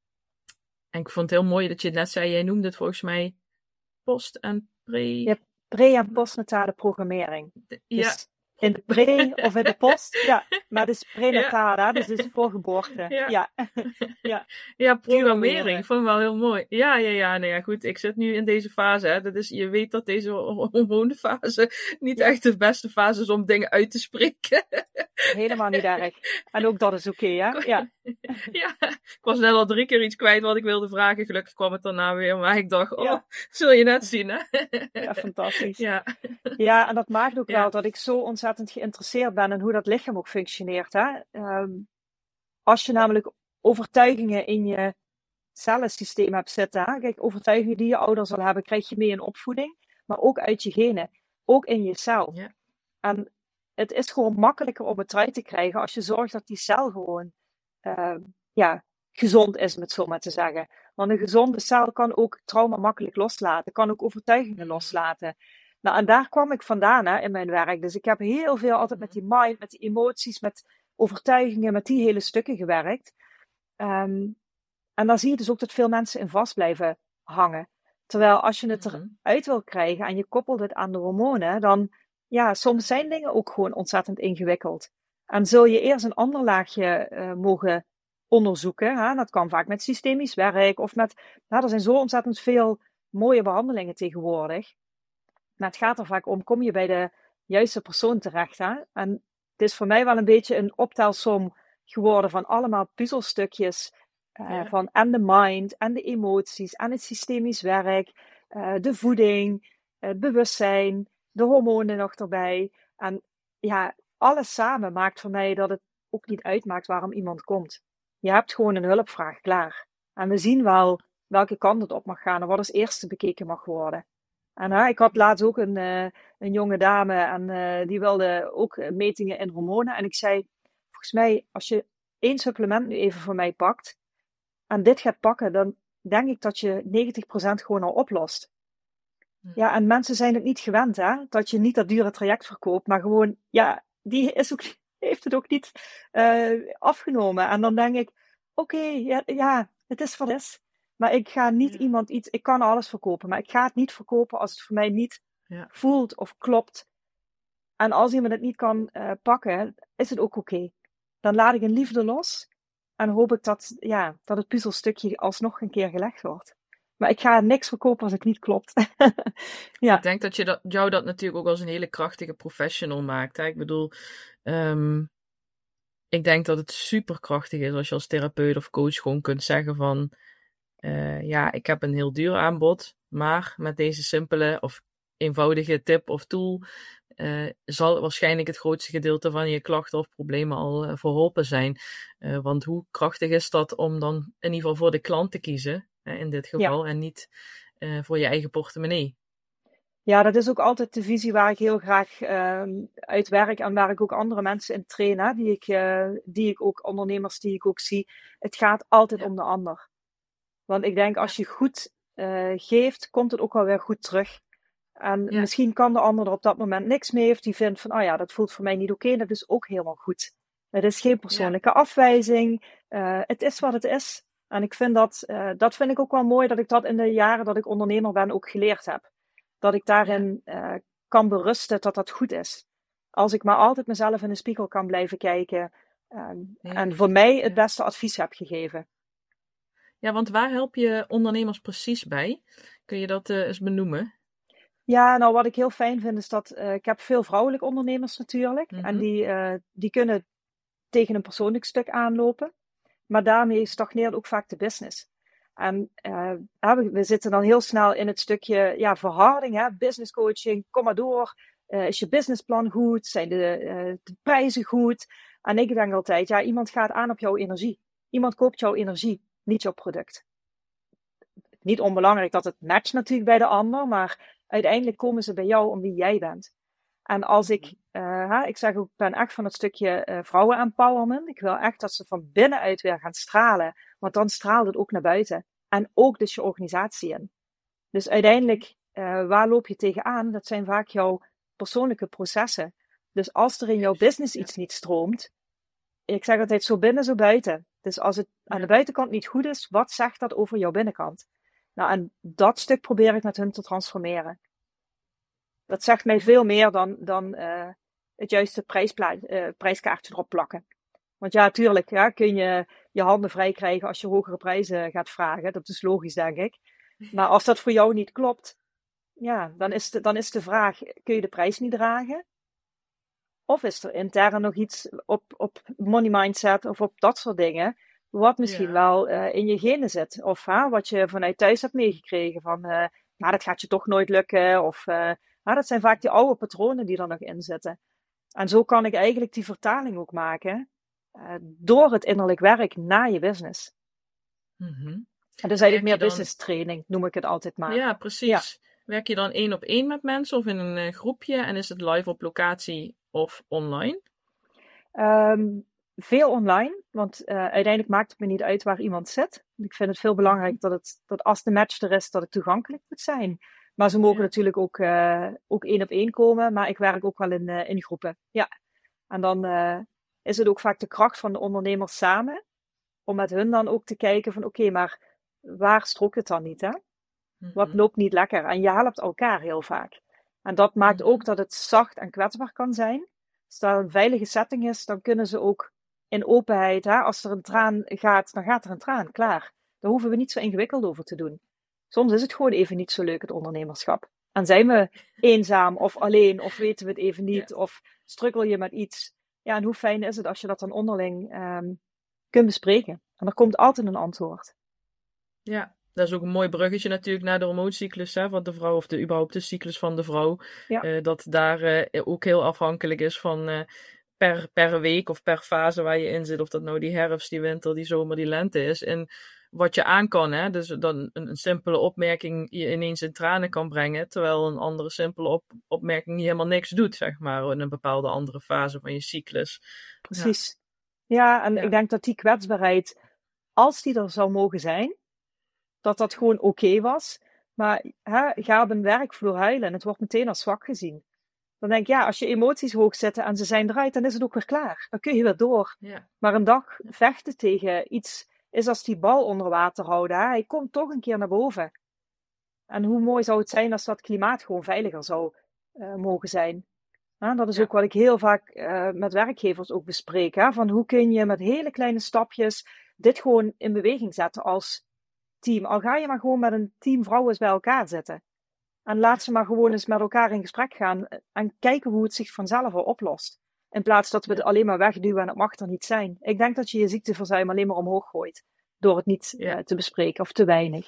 ik vond het heel mooi dat je het net zei, jij noemde het volgens mij post- en pre... Ja, pre- en postnatale programmering. Ja, dus In de pre of in de post. Ja, maar het is Ja, prenataal, hè? Dus het is voor geboorte. ja. Ja, ja. Ja, Duo programmering. Ik leren. vond het wel heel mooi. Ja. Nee, ja, goed. Ik zit nu in deze fase. Hè. Je weet dat deze hormoonfase niet Ja, echt de beste fase is om dingen uit te spreken. helemaal niet erg. En ook dat is oké, hè? Ja, Ja, ik was net al 3 keer iets kwijt wat ik wilde vragen. Gelukkig kwam het daarna weer. Maar ik dacht, ja, zul je net zien, hè? ja, fantastisch. Ja, Ja, en dat maakt ook wel ja, dat ik zo ontzettend geïnteresseerd ben in hoe dat lichaam ook functioneert, hè? Als je namelijk overtuigingen in je cellensysteem hebt zitten, hè? Kijk, overtuigingen die je ouders al hebben, krijg je mee in opvoeding, maar ook uit je genen, ook in je cel. ja. En het is gewoon makkelijker om het eruit te krijgen als je zorgt dat die cel gewoon uh, ja, gezond is, met zo maar te zeggen. Want een gezonde cel kan ook trauma makkelijk loslaten, kan ook overtuigingen loslaten. Nou, en daar kwam ik vandaan, hè, in mijn werk. Dus ik heb heel veel altijd met die mind, met die emoties, met overtuigingen, met die hele stukken gewerkt. En dan zie je dus ook dat veel mensen in vast blijven hangen. Terwijl als je het eruit wil krijgen en je koppelt het aan de hormonen, dan ja, soms zijn dingen ook gewoon ontzettend ingewikkeld. En zul je eerst een ander laagje mogen onderzoeken. Hè? Dat kan vaak met systemisch werk of met. Nou, er zijn zo ontzettend veel mooie behandelingen tegenwoordig. Maar het gaat er vaak om, kom je bij de juiste persoon terecht. Hè? En het is voor mij wel een beetje een optelsom geworden van allemaal puzzelstukjes. Van en de mind, en de emoties, en het systemisch werk, de voeding, het bewustzijn, de hormonen nog erbij. En ja, alles samen maakt voor mij dat het ook niet uitmaakt waarom iemand komt. Je hebt gewoon een hulpvraag klaar. En we zien wel welke kant het op mag gaan en wat als eerste bekeken mag worden. En ik had laatst ook een jonge dame en die wilde ook metingen in hormonen. En ik zei, volgens mij, als je 1 supplement nu even voor mij pakt en dit gaat pakken, dan denk ik dat je 90% gewoon al oplost. Ja, en mensen zijn het niet gewend, hè? Dat je niet dat dure traject verkoopt, maar gewoon, ja, die is ook, heeft het ook niet afgenomen. En dan denk ik, oké, ja, het is wat het is. Maar ik ga niet iemand iets, ik kan alles verkopen, maar ik ga het niet verkopen als het voor mij niet voelt of klopt. En als iemand het niet kan pakken, is het ook oké. Dan laat ik in liefde los en hoop ik dat het puzzelstukje alsnog een keer gelegd wordt. Maar ik ga niks verkopen als het niet klopt. Ja. Ik denk dat jou dat natuurlijk ook als een hele krachtige professional maakt. Hè? Ik bedoel, ik denk dat het super krachtig is als je als therapeut of coach gewoon kunt zeggen van, ik heb een heel duur aanbod, maar met deze simpele of eenvoudige tip of tool zal waarschijnlijk het grootste gedeelte van je klachten of problemen al verholpen zijn. Want hoe krachtig is dat om dan in ieder geval voor de klant te kiezen, in dit geval, en niet voor je eigen portemonnee. Ja, dat is ook altijd de visie waar ik heel graag uit werk en waar ik ook andere mensen in train, hè, die ik ook, ondernemers die ik ook zie. Het gaat altijd om de ander. Want ik denk, als je goed geeft, komt het ook wel weer goed terug. En misschien kan de ander er op dat moment niks mee, of die vindt van, oh ja, dat voelt voor mij niet oké. Dat is ook helemaal goed. Het is geen persoonlijke afwijzing. Het is wat het is. En ik vind dat vind ik ook wel mooi, dat ik dat in de jaren dat ik ondernemer ben ook geleerd heb. Dat ik daarin kan berusten dat dat goed is. Als ik maar altijd mezelf in de spiegel kan blijven kijken. En voor mij het beste advies heb gegeven. Ja, want waar help je ondernemers precies bij? Kun je dat eens benoemen? Ja, nou wat ik heel fijn vind is dat ik heb veel vrouwelijke ondernemers natuurlijk. En die kunnen tegen een persoonlijk stuk aanlopen. Maar daarmee stagneert ook vaak de business. En we zitten dan heel snel in het stukje verharding, hè? Business coaching, kom maar door. Is je businessplan goed? Zijn de prijzen goed? En ik denk altijd, iemand gaat aan op jouw energie. Iemand koopt jouw energie, niet jouw product. Niet onbelangrijk dat het matcht natuurlijk bij de ander, maar uiteindelijk komen ze bij jou om wie jij bent. En als ik zeg ook, ik ben echt van het stukje vrouwen-empowerment. Ik wil echt dat ze van binnenuit weer gaan stralen. Want dan straalt het ook naar buiten. En ook dus je organisatie in. Dus uiteindelijk, waar loop je tegenaan? Dat zijn vaak jouw persoonlijke processen. Dus als er in jouw business iets niet stroomt, ik zeg altijd zo binnen, zo buiten. Dus als het aan de buitenkant niet goed is, wat zegt dat over jouw binnenkant? Nou, en dat stuk probeer ik met hun te transformeren. Dat zegt mij veel meer dan het juiste prijskaartje erop plakken. Want ja, tuurlijk, ja, kun je je handen vrij krijgen als je hogere prijzen gaat vragen. Dat is logisch, denk ik. Maar als dat voor jou niet klopt, ja, dan is de vraag, kun je de prijs niet dragen? Of is er intern nog iets op money mindset of op dat soort dingen, wat misschien wel in je genen zit? Of wat je vanuit thuis hebt meegekregen van, nou, dat gaat je toch nooit lukken. Of dat zijn vaak die oude patronen die er nog in zitten. En zo kan ik eigenlijk die vertaling ook maken door het innerlijk werk naar je business. Mm-hmm. En dus eigenlijk meer business training, noem ik het altijd maar. Ja, precies. Ja. Werk je dan 1-op-1 met mensen of in een groepje? En is het live op locatie of online? Veel online, want uiteindelijk maakt het me niet uit waar iemand zit. Ik vind het veel belangrijk dat als de match er is, dat het toegankelijk moet zijn. Maar ze mogen natuurlijk ook 1-op-1 komen, maar ik werk ook wel in groepen. Ja. En dan is het ook vaak de kracht van de ondernemers samen, om met hun dan ook te kijken van oké, maar waar strookt het dan niet, hè? Wat loopt niet lekker? En je helpt elkaar heel vaak. En dat maakt ook dat het zacht en kwetsbaar kan zijn. Als dat een veilige setting is, dan kunnen ze ook in openheid, als er een traan gaat, dan gaat er een traan, klaar. Daar hoeven we niet zo ingewikkeld over te doen. Soms is het gewoon even niet zo leuk, het ondernemerschap. En zijn we eenzaam of alleen, of weten we het even niet, of struggle je met iets. Ja, en hoe fijn is het als je dat dan onderling kunt bespreken. En er komt altijd een antwoord. Ja. Dat is ook een mooi bruggetje natuurlijk naar de hormooncyclus van de vrouw, of überhaupt de cyclus van de vrouw. Ja. Dat daar ook heel afhankelijk is van per week of per fase waar je in zit. Of dat nou die herfst, die winter, die zomer, die lente is. En wat je aan kan. Hè? Dus dan een simpele opmerking je ineens in tranen kan brengen. Terwijl een andere simpele opmerking je helemaal niks doet, zeg maar. In een bepaalde andere fase van je cyclus. Precies. Ja, en ik denk dat die kwetsbaarheid, als die er zou mogen zijn, dat gewoon oké was. Maar ga op een werkvloer huilen en het wordt meteen als zwak gezien. Dan denk ik, ja, als je emoties hoog zetten en ze zijn eruit, dan is het ook weer klaar. Dan kun je weer door. Ja. Maar een dag vechten tegen iets is als die bal onder water houden. Hij komt toch een keer naar boven. En hoe mooi zou het zijn als dat klimaat gewoon veiliger zou mogen zijn. Dat is ook wat ik heel vaak met werkgevers ook bespreek. Van hoe kun je met hele kleine stapjes dit gewoon in beweging zetten als team. Al ga je maar gewoon met een team vrouwen eens bij elkaar zitten. En laat ze maar gewoon eens met elkaar in gesprek gaan. En kijken hoe het zich vanzelf al oplost. In plaats dat we het alleen maar wegduwen en het mag er niet zijn. Ik denk dat je je ziekteverzuim alleen maar omhoog gooit. Door het niet te bespreken of te weinig.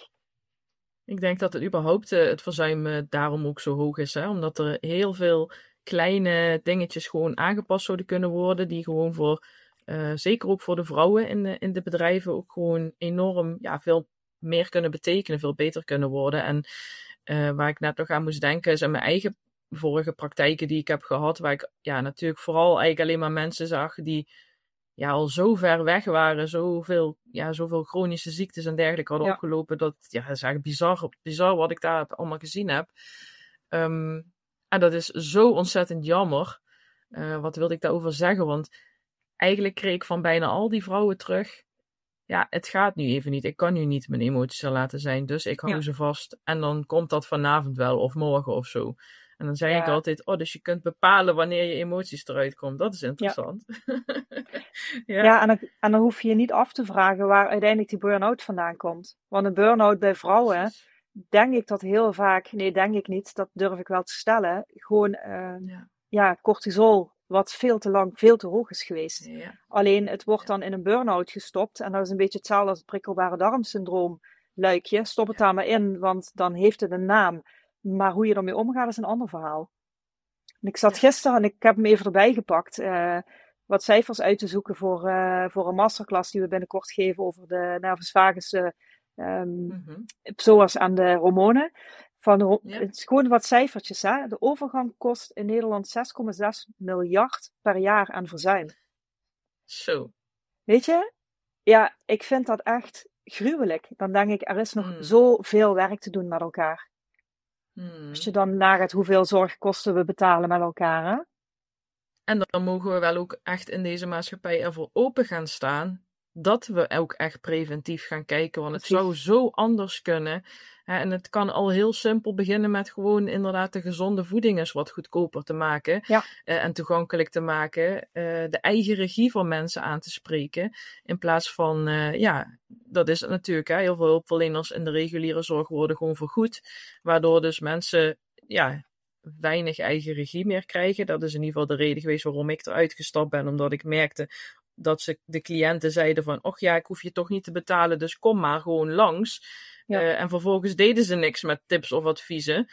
Ik denk dat het überhaupt het verzuim daarom ook zo hoog is. Hè? Omdat er heel veel kleine dingetjes gewoon aangepast zouden kunnen worden. Die gewoon voor, zeker ook voor de vrouwen in de bedrijven, ook gewoon enorm veel meer kunnen betekenen. Veel beter kunnen worden. En waar ik net nog aan moest denken is aan mijn eigen vorige praktijken die ik heb gehad. Waar ik natuurlijk vooral eigenlijk alleen maar mensen zag die al zo ver weg waren. Zoveel chronische ziektes en dergelijke hadden opgelopen. Dat is eigenlijk bizar wat ik daar allemaal gezien heb. En dat is zo ontzettend jammer. Wat wilde ik daarover zeggen? Want eigenlijk kreeg ik van bijna al die vrouwen terug. Ja, het gaat nu even niet. Ik kan nu niet mijn emoties laten zijn. Dus ik hou ze vast. En dan komt dat vanavond wel. Of morgen of zo. En dan zeg ik altijd. Dus je kunt bepalen wanneer je emoties eruit komen. Dat is interessant. En dan hoef je je niet af te vragen waar uiteindelijk die burn-out vandaan komt. Want een burn-out bij vrouwen, denk ik dat heel vaak. Nee, denk ik niet. Dat durf ik wel te stellen. Gewoon cortisol. Wat veel te lang, veel te hoog is geweest. Ja. Alleen het wordt dan in een burn-out gestopt. En dat is een beetje hetzelfde als het prikkelbare darmsyndroom luikje. Stop het daar maar in, want dan heeft het een naam. Maar hoe je ermee omgaat is een ander verhaal. En ik zat gisteren en ik heb hem even erbij gepakt. Wat cijfers uit te zoeken voor een masterclass die we binnenkort geven over de nervus vagus, psoas en de hormonen. Het is gewoon wat cijfertjes. Hè? De overgang kost in Nederland 6,6 miljard per jaar aan verzuim. Zo. Weet je? Ja, ik vind dat echt gruwelijk. Dan denk ik, er is nog zoveel werk te doen met elkaar. Als je dan nagaat hoeveel zorgkosten we betalen met elkaar. Hè? En dan mogen we wel ook echt in deze maatschappij ervoor open gaan staan. Dat we ook echt preventief gaan kijken. Want het zou zo anders kunnen. En het kan al heel simpel beginnen met gewoon inderdaad de gezonde voeding eens wat goedkoper te maken. Ja. En toegankelijk te maken. De eigen regie van mensen aan te spreken. In plaats van, dat is het natuurlijk. Heel veel hulpverleners in de reguliere zorg worden gewoon vergoed. Waardoor dus mensen, weinig eigen regie meer krijgen. Dat is in ieder geval de reden geweest waarom ik eruit gestapt ben. Omdat ik merkte dat de cliënten zeiden van, och ja, ik hoef je toch niet te betalen, dus kom maar gewoon langs. Ja. En vervolgens deden ze niks met tips of adviezen.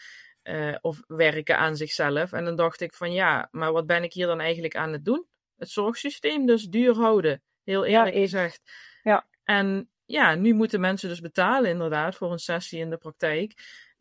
Of werken aan zichzelf. En dan dacht ik van, ja, maar wat ben ik hier dan eigenlijk aan het doen? Het zorgsysteem dus duur houden. Heel eerlijk gezegd. Ja. En ja, nu moeten mensen dus betalen inderdaad voor een sessie in de praktijk.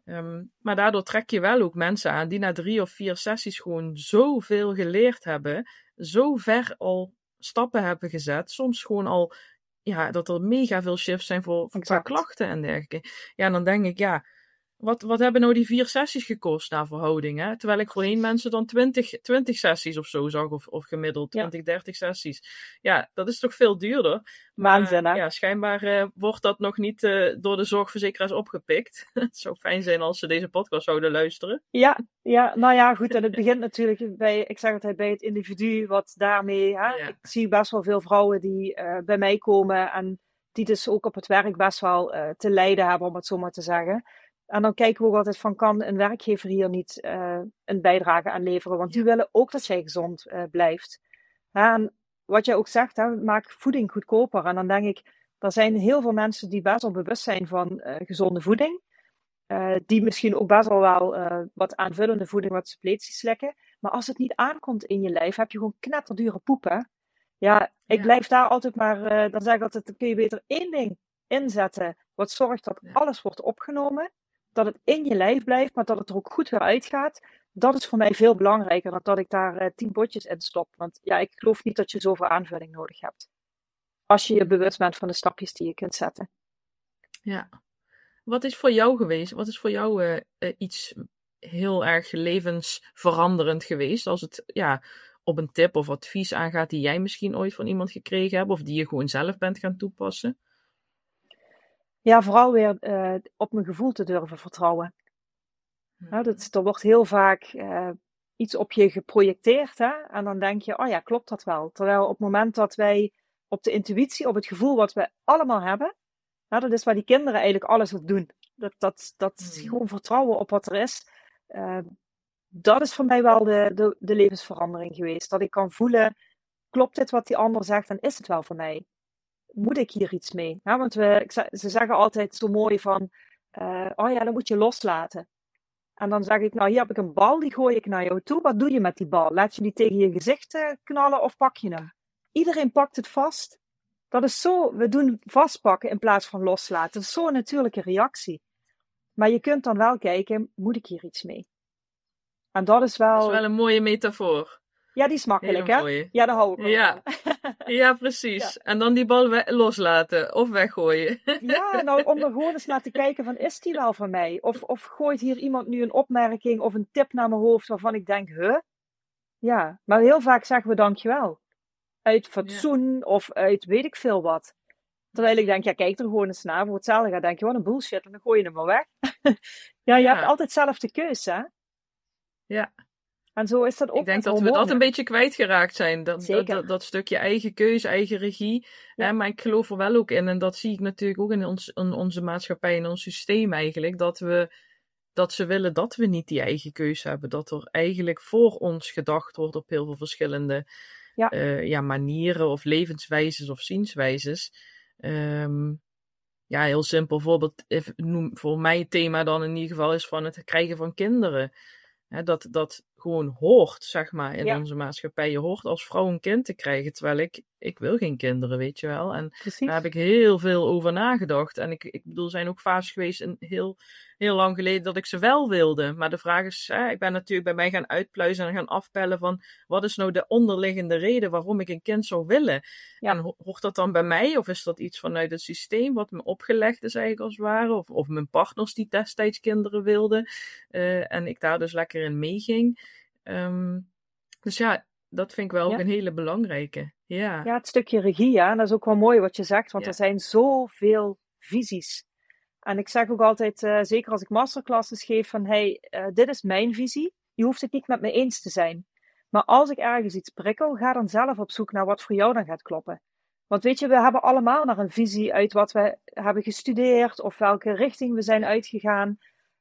Maar daardoor trek je wel ook mensen aan die na 3 of 4 sessies gewoon zoveel geleerd hebben. Zo ver al stappen hebben gezet. Soms gewoon al, dat er mega veel shifts zijn qua klachten en dergelijke. Ja, en dan denk ik, wat hebben nou die 4 sessies gekost naar verhouding? Hè? Terwijl ik voorheen mensen dan 20 sessies of zo zag, of gemiddeld 20, 30 sessies. Ja, dat is toch veel duurder. Waanzin, hè? Ja, schijnbaar wordt dat nog niet door de zorgverzekeraars opgepikt. Het zou fijn zijn als ze deze podcast zouden luisteren. Ja, nou ja, goed. En het begint natuurlijk bij, ik zeg altijd, bij het individu wat daarmee... Hè? Ja. Ik zie best wel veel vrouwen die bij mij komen en die dus ook op het werk best wel te lijden hebben, om het zo maar te zeggen. En dan kijken we ook altijd van, kan een werkgever hier niet een bijdrage aan leveren? Want die willen ook dat jij gezond blijft. En wat jij ook zegt, maak voeding goedkoper. En dan denk ik, er zijn heel veel mensen die best wel bewust zijn van gezonde voeding. Die misschien ook best wel wat aanvullende voeding, wat suppleties slikken. Maar als het niet aankomt in je lijf, heb je gewoon knetterdure poepen. Ja, ik blijf daar altijd maar, dan zeg ik altijd, dan kun je beter 1 ding inzetten. Wat zorgt dat alles wordt opgenomen. Dat het in je lijf blijft, maar dat het er ook goed weer uitgaat. Dat is voor mij veel belangrijker dan dat ik daar 10 potjes in stop. Want ja, ik geloof niet dat je zoveel aanvulling nodig hebt. Als je je bewust bent van de stapjes die je kunt zetten. Ja. Wat is voor jou geweest? Wat is voor jou iets heel erg levensveranderend geweest? Als het op een tip of advies aangaat die jij misschien ooit van iemand gekregen hebt. Of die je gewoon zelf bent gaan toepassen. Ja, vooral weer op mijn gevoel te durven vertrouwen. Er wordt heel vaak iets op je geprojecteerd. Hè? En dan denk je, oh ja, klopt dat wel? Terwijl op het moment dat wij op de intuïtie, op het gevoel wat we allemaal hebben. Dat is waar die kinderen eigenlijk alles op doen. Dat gewoon vertrouwen op wat er is. Dat is voor mij wel de levensverandering geweest. Dat ik kan voelen, klopt dit wat die ander zegt en is het wel voor mij? Moet ik hier iets mee? Want ze zeggen altijd zo mooi van, dan moet je loslaten. En dan zeg ik, nou hier heb ik een bal, die gooi ik naar jou toe. Wat doe je met die bal? Laat je die tegen je gezicht knallen of pak je hem? Iedereen pakt het vast. Dat is zo, we doen vastpakken in plaats van loslaten. Dat is zo'n natuurlijke reactie. Maar je kunt dan wel kijken, moet ik hier iets mee? En dat is wel... Dat is wel een mooie metafoor. Ja, die is makkelijk, hè? Ja, daar hou ik van. Ja, precies. Ja. En dan die bal loslaten of weggooien. Ja, nou, om er gewoon eens naar te kijken van, is die wel van mij? Of gooit hier iemand nu een opmerking of een tip naar mijn hoofd waarvan ik denk, Ja, maar heel vaak zeggen we dankjewel. Uit fatsoen of uit weet ik veel wat. Terwijl ik denk, kijk er gewoon eens naar. Voor hetzelfde gaat denk je, wat een bullshit. En dan gooi je hem maar weg. Je hebt altijd zelf de keus, hè? Ja. En zo is dat ook. Ik denk dat we dat een beetje kwijtgeraakt zijn. Dat stukje eigen keuze, eigen regie. Ja. Maar ik geloof er wel ook in. En dat zie ik natuurlijk ook in onze maatschappij, in ons systeem eigenlijk. Dat ze willen dat we niet die eigen keuze hebben. Dat er eigenlijk voor ons gedacht wordt op heel veel verschillende manieren of levenswijzes of zienswijzes. Heel simpel voorbeeld. Voor mij het thema dan in ieder geval is van het krijgen van kinderen. Dat gewoon hoort, zeg maar, in onze maatschappij. Je hoort als vrouw een kind te krijgen, terwijl ik wil geen kinderen, weet je wel. En daar heb ik heel veel over nagedacht. En ik bedoel, er zijn ook fases geweest, heel, heel lang geleden, dat ik ze wel wilde. Maar de vraag is, ik ben natuurlijk bij mij gaan uitpluizen en gaan afpellen van, wat is nou de onderliggende reden waarom ik een kind zou willen? Ja. En hoort dat dan bij mij? Of is dat iets vanuit het systeem wat me opgelegd is eigenlijk als het ware? Of mijn partners die destijds kinderen wilden. En ik daar dus lekker in meeging. Dus ja, dat vind ik wel ook een hele belangrijke. Ja, het stukje regie, en dat is ook wel mooi wat je zegt, want er zijn zoveel visies. En ik zeg ook altijd, zeker als ik masterclasses geef, van hey, dit is mijn visie. Je hoeft het niet met me eens te zijn. Maar als ik ergens iets prikkel, ga dan zelf op zoek naar wat voor jou dan gaat kloppen. Want weet je, we hebben allemaal naar een visie uit wat we hebben gestudeerd of welke richting we zijn uitgegaan.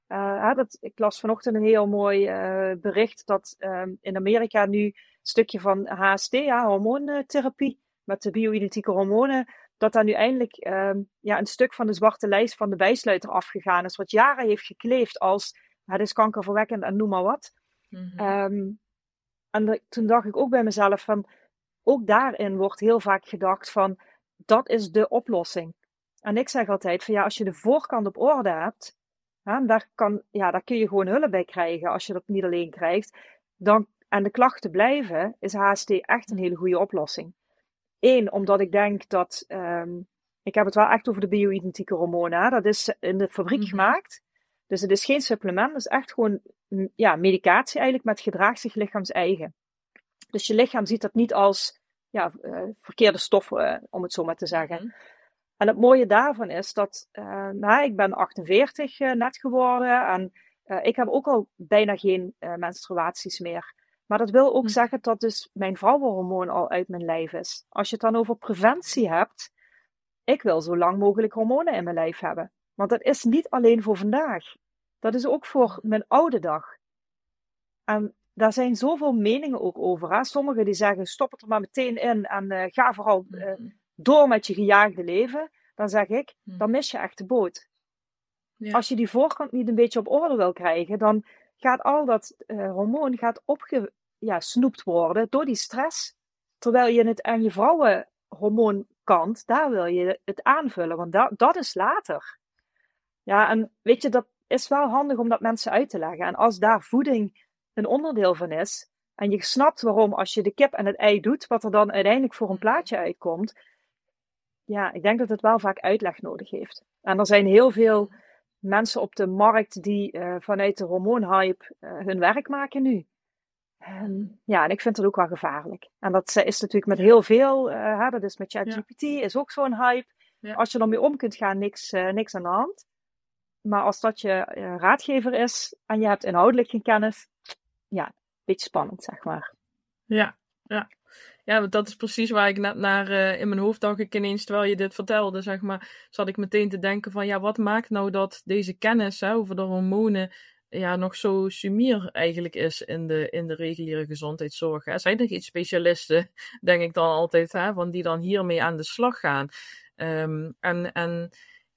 Ik las vanochtend een heel mooi bericht dat in Amerika nu een stukje van HST, hormoontherapie, met de bio-identieke hormonen, dat daar nu eindelijk een stuk van de zwarte lijst van de bijsluiter afgegaan is, wat jaren heeft gekleefd als het is kankerverwekkend en noem maar wat. Mm-hmm. Toen dacht ik ook bij mezelf van, ook daarin wordt heel vaak gedacht van, dat is de oplossing. En ik zeg altijd van als je de voorkant op orde hebt, daar kun je gewoon hulp bij krijgen als je dat niet alleen krijgt. En de klachten blijven, is HST echt een hele goede oplossing. Eén, omdat ik denk dat, ik heb het wel echt over de bio-identieke hormonen, dat is in de fabriek gemaakt. Dus het is geen supplement, het is echt gewoon medicatie eigenlijk, maar het gedraagt zich lichaams-eigen. Dus je lichaam ziet dat niet als verkeerde stoffen, om het zo maar te zeggen. En het mooie daarvan is dat, ik ben 48 net geworden en ik heb ook al bijna geen menstruaties meer. Maar dat wil ook zeggen dat dus mijn vrouwenhormoon al uit mijn lijf is. Als je het dan over preventie hebt, ik wil zo lang mogelijk hormonen in mijn lijf hebben. Want dat is niet alleen voor vandaag. Dat is ook voor mijn oude dag. En daar zijn zoveel meningen ook over. Hè? Sommigen die zeggen, stop het er maar meteen in en ga vooral door met je gejaagde leven. Dan zeg ik, dan mis je echt de boot. Ja. Als je die voorkant niet een beetje op orde wil krijgen, dan gaat al dat hormoon opgesnoept worden door die stress. Terwijl je het aan je vrouwenhormoonkant, daar wil je het aanvullen, want dat is later. Ja, en weet je, dat is wel handig om dat mensen uit te leggen. En als daar voeding een onderdeel van is, en je snapt waarom als je de kip en het ei doet, wat er dan uiteindelijk voor een plaatje uitkomt, ja, ik denk dat het wel vaak uitleg nodig heeft. En er zijn heel veel mensen op de markt die vanuit de hormoonhype hun werk maken nu. En ik vind dat ook wel gevaarlijk. En dat is natuurlijk met heel veel, dat is met ChatGPT, is ook zo'n hype. Ja. Als je ermee om kunt gaan, niks aan de hand. Maar als dat je raadgever is en je hebt inhoudelijk geen kennis, een beetje spannend, zeg maar. Ja. Ja, want dat is precies waar ik net naar in mijn hoofd dacht ik ineens, terwijl je dit vertelde, zeg maar, zat ik meteen te denken van, wat maakt nou dat deze kennis over de hormonen nog zo sumier eigenlijk is in de reguliere gezondheidszorg. Hè? Zijn er geen specialisten, denk ik dan altijd, van die dan hiermee aan de slag gaan? En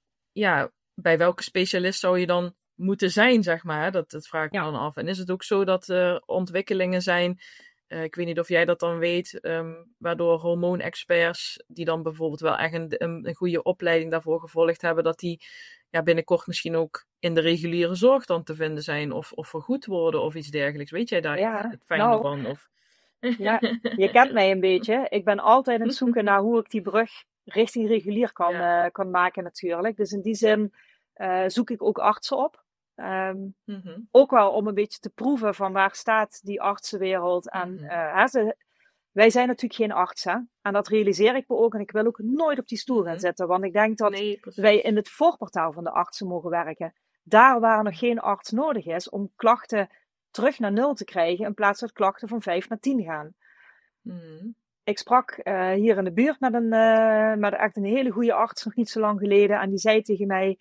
bij welke specialist zou je dan moeten zijn, zeg maar? Dat vraag ik me dan af. En is het ook zo dat er ontwikkelingen zijn, ik weet niet of jij dat dan weet, waardoor hormoonexperts die dan bijvoorbeeld wel echt een goede opleiding daarvoor gevolgd hebben, dat die binnenkort misschien ook in de reguliere zorg dan te vinden zijn of vergoed worden of iets dergelijks. Weet jij daar het fijne van? Of... Ja, je kent mij een beetje. Ik ben altijd aan het zoeken naar hoe ik die brug richting regulier kan maken natuurlijk. Dus in die zin zoek ik ook artsen op. Ook wel om een beetje te proeven van waar staat die artsenwereld. En wij zijn natuurlijk geen artsen. En dat realiseer ik me ook. En ik wil ook nooit op die stoel gaan zitten. Want ik denk dat wij in het voorportaal van de artsen mogen werken. Daar waar nog geen arts nodig is om klachten terug naar 0 te krijgen. In plaats van klachten van 5 naar 10 gaan. Ik sprak hier in de buurt met echt een hele goede arts nog niet zo lang geleden. En die zei tegen mij,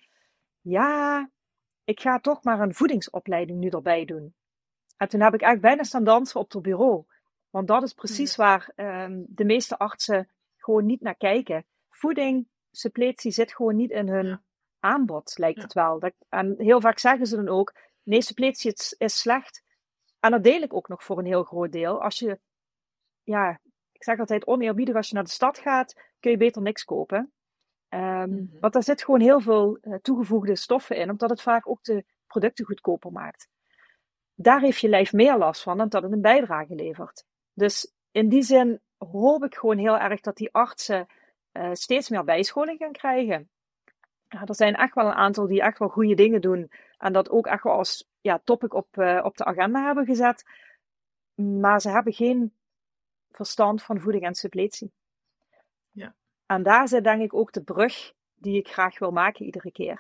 ik ga toch maar een voedingsopleiding nu erbij doen. En toen heb ik eigenlijk bijna staan dansen op het bureau. Want dat is precies waar de meeste artsen gewoon niet naar kijken. Voeding, suppletie zit gewoon niet in hun aanbod, lijkt het wel. En heel vaak zeggen ze dan ook, nee, suppletie is slecht. En dat deel ik ook nog voor een heel groot deel. Als je, ik zeg altijd oneerbiedig, als je naar de stad gaat, kun je beter niks kopen. Want daar zit gewoon heel veel toegevoegde stoffen in, omdat het vaak ook de producten goedkoper maakt. Daar heeft je lijf meer last van dan dat het een bijdrage levert. Dus in die zin hoop ik gewoon heel erg dat die artsen steeds meer bijscholing gaan krijgen. Er zijn echt wel een aantal die echt wel goede dingen doen en dat ook echt wel als topic op de agenda hebben gezet. Maar ze hebben geen verstand van voeding en suppletie. Ja. En daar zit denk ik ook de brug die ik graag wil maken iedere keer.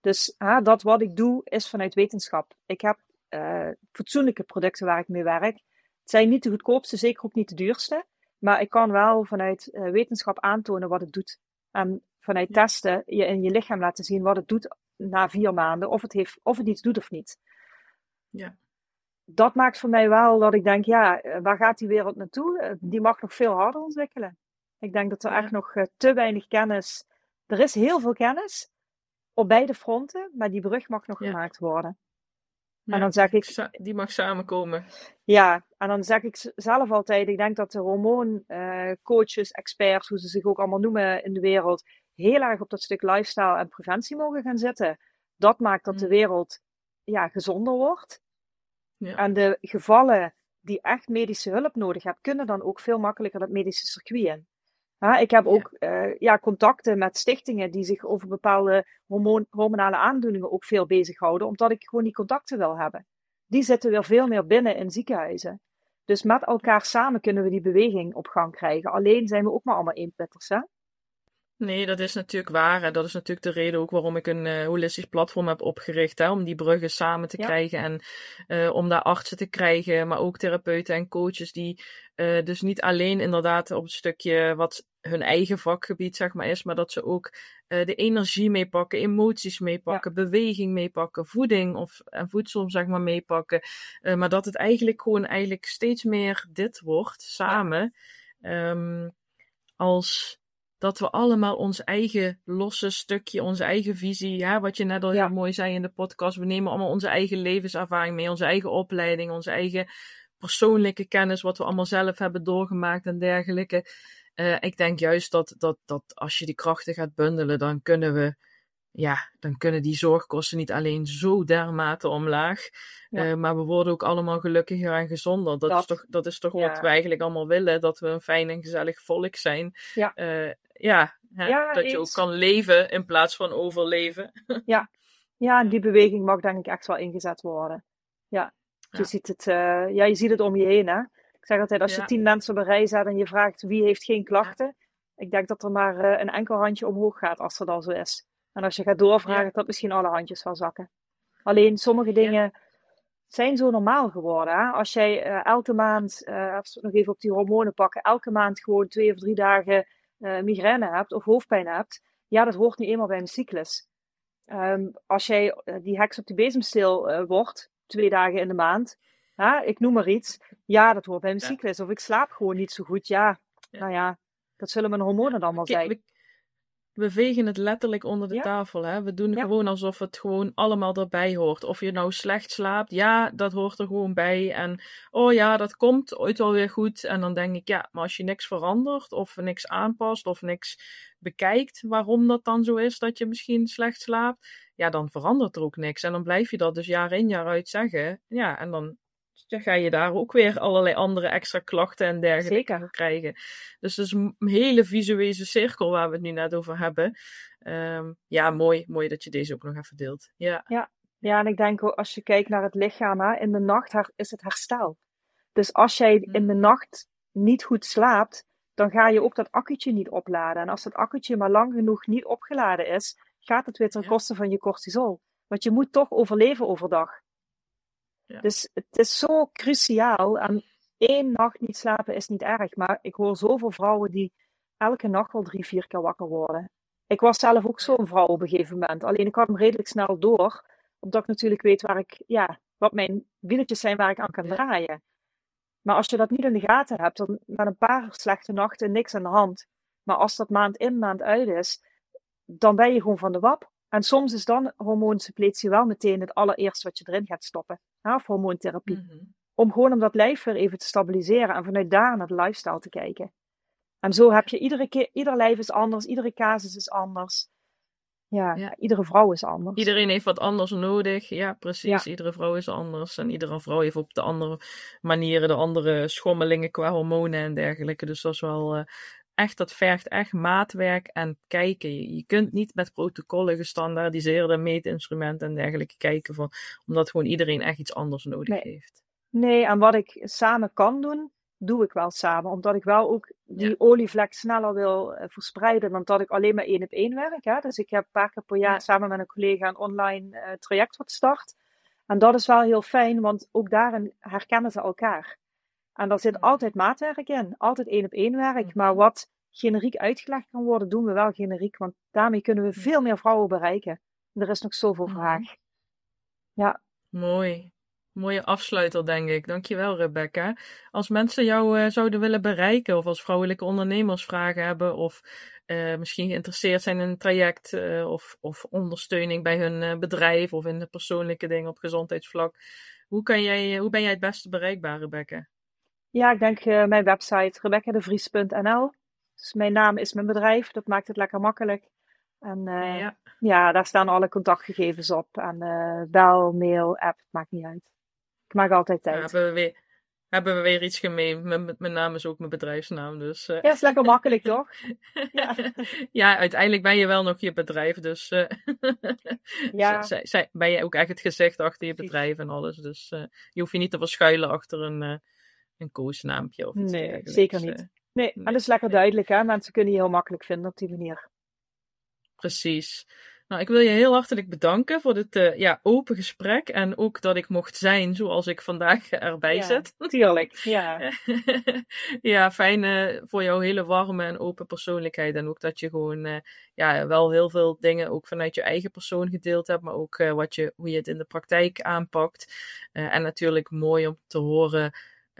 Dus dat wat ik doe is vanuit wetenschap. Ik heb fatsoenlijke producten waar ik mee werk. Het zijn niet de goedkoopste, zeker ook niet de duurste. Maar ik kan wel vanuit wetenschap aantonen wat het doet. En vanuit testen je in je lichaam laten zien wat het doet na 4 maanden. Of het iets doet of niet. Ja. Dat maakt voor mij wel dat ik denk, waar gaat die wereld naartoe? Die mag nog veel harder ontwikkelen. Ik denk dat er echt nog te weinig kennis... Er is heel veel kennis op beide fronten, maar die brug mag nog gemaakt worden. Ja, en dan zeg ik... Die mag samenkomen. Ja, en dan zeg ik zelf altijd, ik denk dat de hormooncoaches, experts, hoe ze zich ook allemaal noemen in de wereld, heel erg op dat stuk lifestyle en preventie mogen gaan zitten. Dat maakt dat de wereld gezonder wordt. Ja. En de gevallen die echt medische hulp nodig hebben, kunnen dan ook veel makkelijker dat medische circuit in. Ik heb ook contacten met stichtingen die zich over bepaalde hormonale aandoeningen ook veel bezighouden, omdat ik gewoon die contacten wil hebben. Die zitten weer veel meer binnen in ziekenhuizen. Dus met elkaar samen kunnen we die beweging op gang krijgen. Alleen zijn we ook maar allemaal eenpitters, hè? Nee, dat is natuurlijk waar. En dat is natuurlijk de reden ook waarom ik een holistisch platform heb opgericht. Hè, om die bruggen samen te krijgen en om daar artsen te krijgen, maar ook therapeuten en coaches die dus niet alleen inderdaad op het stukje wat hun eigen vakgebied zeg maar is, maar dat ze ook de energie meepakken, emoties meepakken, beweging meepakken, voeding en voedsel zeg maar meepakken. Maar dat het eigenlijk steeds meer dit wordt, samen, als dat we allemaal ons eigen losse stukje, onze eigen visie, wat je net al heel mooi zei in de podcast, we nemen allemaal onze eigen levenservaring mee, onze eigen opleiding, onze eigen persoonlijke kennis, wat we allemaal zelf hebben doorgemaakt en dergelijke. Ik denk juist dat als je die krachten gaat bundelen, dan kunnen die zorgkosten niet alleen zo dermate omlaag, maar we worden ook allemaal gelukkiger en gezonder. Dat is toch wat we eigenlijk allemaal willen, dat we een fijn en gezellig volk zijn. Dat je ook kan leven in plaats van overleven. En die beweging mag denk ik echt wel ingezet worden. Je ziet het om je heen, hè. Ik zeg altijd, als je 10 mensen op een rij zet en je vraagt wie heeft geen klachten, ik denk dat er maar een enkel handje omhoog gaat als dat al zo is. En als je gaat doorvragen, dat misschien alle handjes wel zakken. Alleen sommige dingen zijn zo normaal geworden. Hè? Als jij elke maand, als we nog even op die hormonen pakken, elke maand gewoon 2 of 3 dagen migraine hebt of hoofdpijn hebt, dat hoort nu eenmaal bij een cyclus. Als jij die heks op die bezemsteel wordt, 2 dagen in de maand, ik noem maar iets, dat hoort bij een cyclus. Of ik slaap gewoon niet zo goed, dat zullen mijn hormonen dan wel zijn. We vegen het letterlijk onder de tafel. Hè? We doen gewoon alsof het gewoon allemaal erbij hoort. Of je nou slecht slaapt, dat hoort er gewoon bij. En dat komt ooit wel weer goed. En dan denk ik, maar als je niks verandert of niks aanpast of niks bekijkt waarom dat dan zo is dat je misschien slecht slaapt, dan verandert er ook niks. En dan blijf je dat dus jaar in jaar uit zeggen. Ja, en dan ga je daar ook weer allerlei andere extra klachten en dergelijke krijgen. Dus het is een hele visuele cirkel waar we het nu net over hebben. Mooi dat je deze ook nog even deelt. Ja, en ik denk ook als je kijkt naar het lichaam, in de nacht is het herstel. Dus als jij in de nacht niet goed slaapt, dan ga je ook dat accu'tje niet opladen. En als dat accu'tje maar lang genoeg niet opgeladen is, gaat het weer ten koste van je cortisol. Want je moet toch overleven overdag. Dus het is zo cruciaal. En 1 nacht niet slapen is niet erg. Maar ik hoor zoveel vrouwen die elke nacht wel 3, 4 keer wakker worden. Ik was zelf ook zo'n vrouw op een gegeven moment. Alleen ik had hem redelijk snel door. Omdat ik natuurlijk weet wat mijn wieltjes zijn waar ik aan kan draaien. Maar als je dat niet in de gaten hebt, dan met een paar slechte nachten niks aan de hand. Maar als dat maand in, maand uit is, dan ben je gewoon van de wap. En soms is dan hormoonsuppletie wel meteen het allereerste wat je erin gaat stoppen. Of hormoontherapie. Om dat lijf weer even te stabiliseren en vanuit daar naar de lifestyle te kijken. En zo heb je ieder lijf is anders, iedere casus is anders. Iedere vrouw is anders. Iedereen heeft wat anders nodig. Ja, precies. Iedere vrouw is anders. En iedere vrouw heeft op de andere manieren de andere schommelingen qua hormonen en dergelijke. Dus dat is wel dat vergt echt maatwerk en kijken. Je kunt niet met protocollen gestandaardiseerde meetinstrumenten en dergelijke kijken omdat gewoon iedereen echt iets anders nodig heeft. Nee, en wat ik samen kan doen doe ik wel samen. Omdat ik wel ook Ja. die olievlek sneller wil verspreiden dan dat ik alleen maar 1-op-1 werk. Hè? Dus ik heb een paar keer per jaar samen met een collega een online traject wat start. En dat is wel heel fijn, want ook daarin herkennen ze elkaar. En daar zit altijd maatwerk in, altijd 1-op-1 werk. Maar wat generiek uitgelegd kan worden, doen we wel generiek. Want daarmee kunnen we veel meer vrouwen bereiken. En er is nog zoveel vraag. Ja. Mooi. Mooie afsluiter, denk ik. Dankjewel, Rebecca. Als mensen jou zouden willen bereiken, of als vrouwelijke ondernemers vragen hebben, of misschien geïnteresseerd zijn in een traject, of ondersteuning bij hun bedrijf, of in de persoonlijke dingen op gezondheidsvlak, hoe ben jij het beste bereikbaar, Rebecca? Ja, ik denk mijn website rebeccadevries.nl. Dus mijn naam is mijn bedrijf, dat maakt het lekker makkelijk. En ja, daar staan alle contactgegevens op. En bel, mail, app, het maakt niet uit. Ik maak altijd tijd. Hebben we weer iets gemeen. Mijn naam is ook mijn bedrijfsnaam. Dus, Ja, is lekker makkelijk, toch? Ja. Ja, uiteindelijk ben je wel nog je bedrijf. Dus ja. Ben je ook echt het gezicht achter je bedrijf en alles. Dus je hoeft je niet te verschuilen achter een koosnaampje of iets dergelijks. Zeker niet. Nee, maar dat is lekker duidelijk, hè? Mensen kunnen je heel makkelijk vinden op die manier. Precies. Nou, ik wil je heel hartelijk bedanken voor dit open gesprek. En ook dat ik mocht zijn zoals ik vandaag erbij zit. Tuurlijk, ja. Ja, fijn voor jouw hele warme en open persoonlijkheid. En ook dat je gewoon wel heel veel dingen ook vanuit je eigen persoon gedeeld hebt. Maar ook hoe je het in de praktijk aanpakt. En natuurlijk mooi om te horen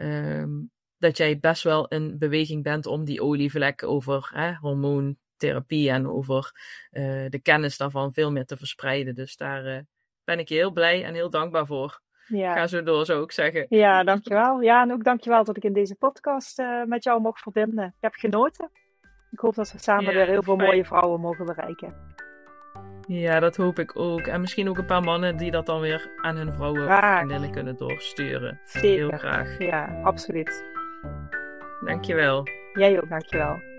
dat jij best wel in beweging bent om die olievlek over hormoontherapie en over de kennis daarvan veel meer te verspreiden. Dus daar ben ik je heel blij en heel dankbaar voor. Ja. Ga zo door, zou ik zeggen. Ja, dankjewel. Ja, en ook dankjewel dat ik in deze podcast met jou mocht verbinden. Ik heb genoten. Ik hoop dat we samen weer heel veel mooie vrouwen mogen bereiken. Ja, dat hoop ik ook. En misschien ook een paar mannen die dat dan weer aan hun vrouwen of vriendinnen kunnen doorsturen. Zeker. Heel graag. Ja, absoluut. Dankjewel. Jij ook, dankjewel.